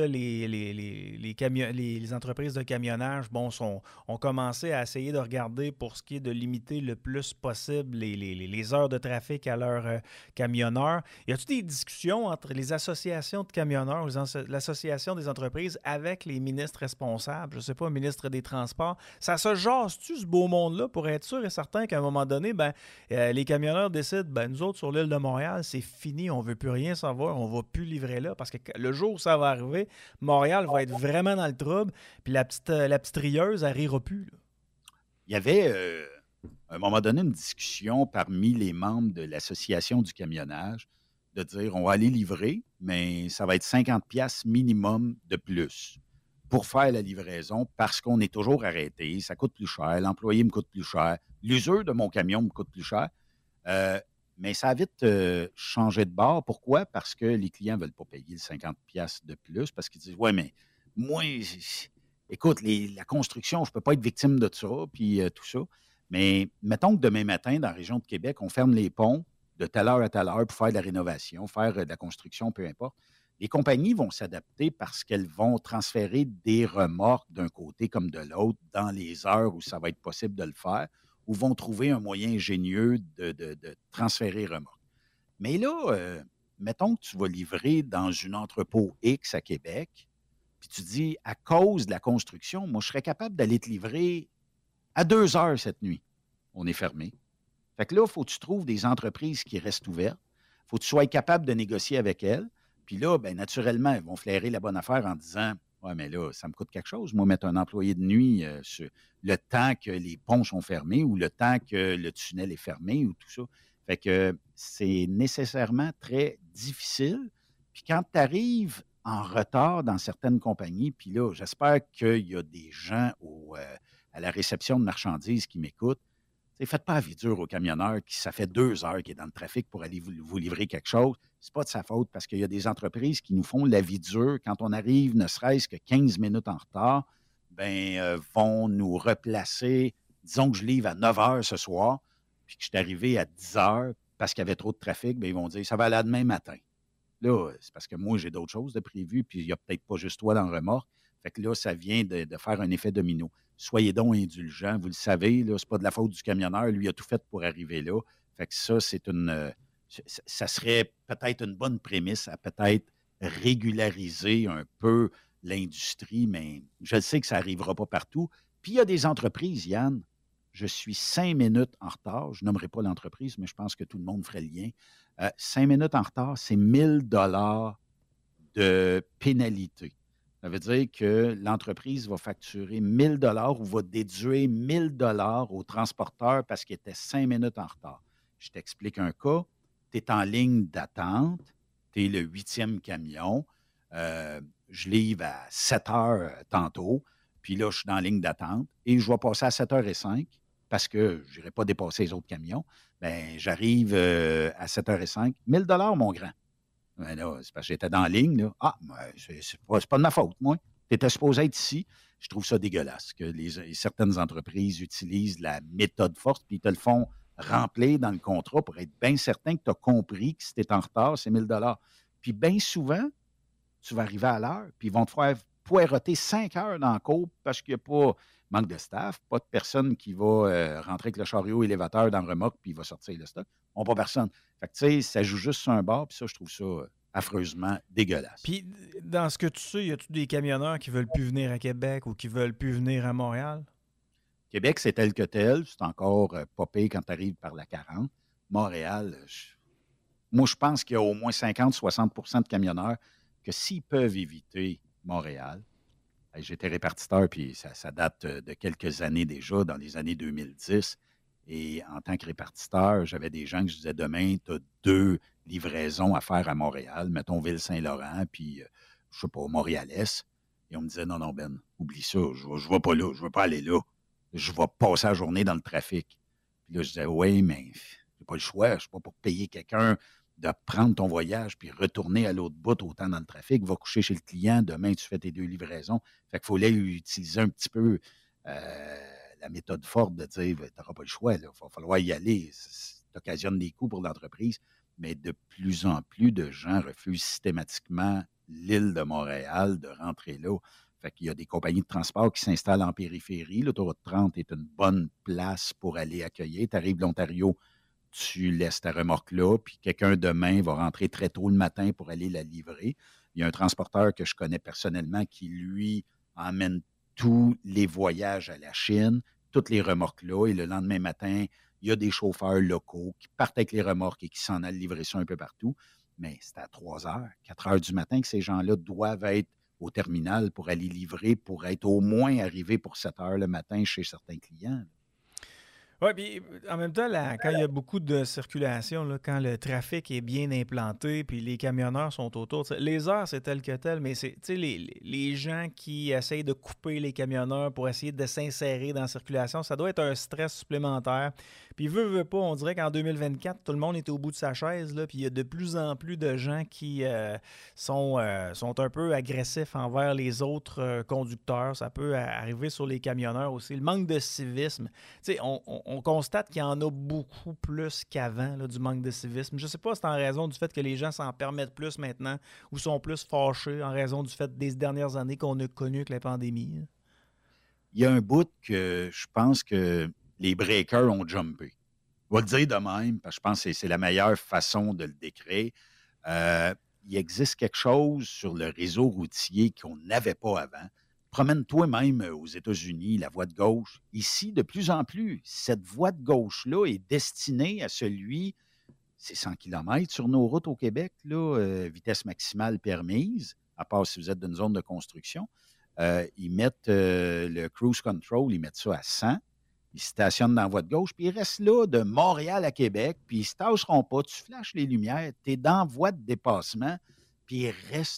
les entreprises de camionnage ont commencé à essayer de regarder pour ce qui est de limiter le plus possible les heures de trafic à leurs camionneurs? Y a-t-il des discussions entre les associations de camionneurs, l'association des entreprises avec les ministres responsables? Je ne sais pas, ministre des Transports. Ça se jase-tu, ce beau monde-là, pour être sûr et certain qu'à un moment donné, les camionneurs décident, nous autres, sur l'île de Montréal, c'est fini, on ne veut plus rien savoir, on ne va plus livrer là, parce que le jour où ça va arriver, Montréal va être vraiment dans le trouble, puis la petite rieuse, elle rira plus. Là. Il y avait, à un moment donné, une discussion parmi les membres de l'Association du camionnage de dire, on va aller livrer, mais ça va être 50$ minimum de plus pour faire la livraison, parce qu'on est toujours arrêté, ça coûte plus cher, l'employé me coûte plus cher, l'usure de mon camion me coûte plus cher. Mais ça a vite changé de bord. Pourquoi? Parce que les clients ne veulent pas payer le 50$ de plus parce qu'ils disent, ouais, mais moi, écoute, la construction, je ne peux pas être victime de ça, puis tout ça. Mais mettons que demain matin, dans la région de Québec, on ferme les ponts de telle heure à telle heure pour faire de la rénovation, faire de la construction, peu importe. Les compagnies vont s'adapter parce qu'elles vont transférer des remorques d'un côté comme de l'autre dans les heures où ça va être possible de le faire, ou vont trouver un moyen ingénieux de transférer remorque. Mais là, mettons que tu vas livrer dans un entrepôt X à Québec, puis tu dis, à cause de la construction, moi, je serais capable d'aller te livrer à 2 heures cette nuit. On est fermé. Fait que là, il faut que tu trouves des entreprises qui restent ouvertes. Il faut que tu sois capable de négocier avec elles. Puis là, bien, naturellement, elles vont flairer la bonne affaire en disant, ouais, mais là, ça me coûte quelque chose. Moi, mettre un employé de nuit sur le temps que les ponts sont fermés ou le temps que le tunnel est fermé ou tout ça. Fait que c'est nécessairement très difficile. Puis quand tu arrives en retard dans certaines compagnies, puis là, j'espère qu'il y a des gens à la réception de marchandises qui m'écoutent. Faites pas la vie dure au camionneur qui, ça fait 2 heures qu'il est dans le trafic pour aller vous livrer quelque chose. C'est pas de sa faute parce qu'il y a des entreprises qui nous font la vie dure. Quand on arrive, ne serait-ce que 15 minutes en retard, vont nous replacer. Disons que je livre à 9 heures ce soir, puis que je suis arrivé à 10 heures parce qu'il y avait trop de trafic, ils vont dire ça va aller demain matin. Là, c'est parce que moi, j'ai d'autres choses de prévues, puis il n'y a peut-être pas juste toi dans le remorque. Fait que là, ça vient de faire un effet domino. Soyez donc indulgents. Vous le savez, là, c'est pas de la faute du camionneur. Lui, il a tout fait pour arriver là. Fait que ça, ça serait peut-être une bonne prémisse à peut-être régulariser un peu l'industrie, mais je sais que ça n'arrivera pas partout. Puis il y a des entreprises, Yann, je suis 5 minutes en retard. Je nommerai pas l'entreprise, mais je pense que tout le monde ferait le lien. 5 minutes en retard, c'est 1 000 $ de pénalité. Ça veut dire que l'entreprise va facturer 1 000 ou va déduire 1 000 au transporteur parce qu'il était 5 minutes en retard. Je t'explique un cas. Tu es en ligne d'attente. Tu es le 8e camion. Je livre à 7 heures tantôt. Puis là, je suis dans la ligne d'attente. Et je vais passer à 7h05 parce que je n'irai pas dépasser les autres camions. J'arrive à 7h05. 1 000 mon grand. Ben là, c'est parce que j'étais dans la ligne. Là. Ah, c'est pas de ma faute, moi. Tu étais supposé être ici. Je trouve ça dégueulasse que certaines entreprises utilisent la méthode forte puis ils te le font remplir dans le contrat pour être bien certain que tu as compris que si tu es en retard, c'est 1 000 Puis bien souvent, tu vas arriver à l'heure puis ils vont te faire poireauter 5 heures dans la cour parce qu'il n'y a pas manque de staff, pas de personne qui va rentrer avec le chariot élévateur dans le remorque puis il va sortir le stock. On n'a pas personne. Fait que, tu sais, ça joue juste sur un bord, puis ça, je trouve ça affreusement dégueulasse. Puis, dans ce que tu sais, y a-tu des camionneurs qui veulent plus venir à Québec ou qui veulent plus venir à Montréal? Québec, c'est tel que tel. C'est encore pas pire quand tu arrives par la 40. Montréal, moi, je pense qu'il y a au moins 50-60 de camionneurs que s'ils peuvent éviter Montréal, j'étais répartiteur, puis ça date de quelques années déjà, dans les années 2010. Et en tant que répartiteur, j'avais des gens que je disais, demain, tu as 2 livraisons à faire à Montréal, mettons Ville-Saint-Laurent, puis, je sais pas, Montréal-Est. Et on me disait, non, Ben, oublie ça, je ne vais pas là, je ne veux pas aller là. Je vais passer la journée dans le trafic. Puis là, je disais, oui, mais j'ai pas le choix, je ne suis pas pour payer quelqu'un de prendre ton voyage puis retourner à l'autre bout autant dans le trafic, va coucher chez le client, demain, tu fais tes 2 livraisons. Fait qu'il fallait utiliser un petit peu la méthode forte de dire, tu n'auras pas le choix, il va falloir y aller. Ça occasionne des coûts pour l'entreprise, mais de plus en plus de gens refusent systématiquement l'île de Montréal de rentrer là. Fait qu'il y a des compagnies de transport qui s'installent en périphérie. L'autoroute 30 est une bonne place pour aller accueillir. Tu arrives de l'Ontario, tu laisses ta remorque là, puis quelqu'un demain va rentrer très tôt le matin pour aller la livrer. Il y a un transporteur que je connais personnellement qui, lui, emmène tous les voyages à la Chine, toutes les remorques là, et le lendemain matin, il y a des chauffeurs locaux qui partent avec les remorques et qui s'en allent livrer ça un peu partout. Mais c'est à 3 heures, 4 heures du matin que ces gens-là doivent être au terminal pour aller livrer, pour être au moins arrivés pour 7 heures le matin chez certains clients. Oui, puis en même temps, quand il y a beaucoup de circulation, là, quand le trafic est bien implanté, puis les camionneurs sont autour, les heures, c'est tel que tel, mais c'est les gens qui essayent de couper les camionneurs pour essayer de s'insérer dans la circulation, ça doit être un stress supplémentaire. Puis veut pas, on dirait qu'en 2024, tout le monde est au bout de sa chaise, là, puis il y a de plus en plus de gens qui sont un peu agressifs envers les autres conducteurs. Ça peut arriver sur les camionneurs aussi. Le manque de civisme. Tu sais, on constate qu'il y en a beaucoup plus qu'avant, là, du manque de civisme. Je ne sais pas si c'est en raison du fait que les gens s'en permettent plus maintenant ou sont plus fâchés en raison du fait des dernières années qu'on a connues avec la pandémie. Il y a un bout que je pense que les breakers ont jumpé. Je vais le dire de même, parce que je pense que c'est la meilleure façon de le décrire. Il existe quelque chose sur le réseau routier qu'on n'avait pas avant. Promène-toi même aux États-Unis, la voie de gauche. Ici, de plus en plus, cette voie de gauche-là est destinée à celui, c'est 100 km sur nos routes au Québec, là, vitesse maximale permise, à part si vous êtes dans une zone de construction. Ils mettent le cruise control, ils mettent ça à 100. Ils stationnent dans la voie de gauche, puis ils restent là de Montréal à Québec, puis ils ne se tâcheront pas. Tu flashes les lumières, tu es dans la voie de dépassement, puis ils restent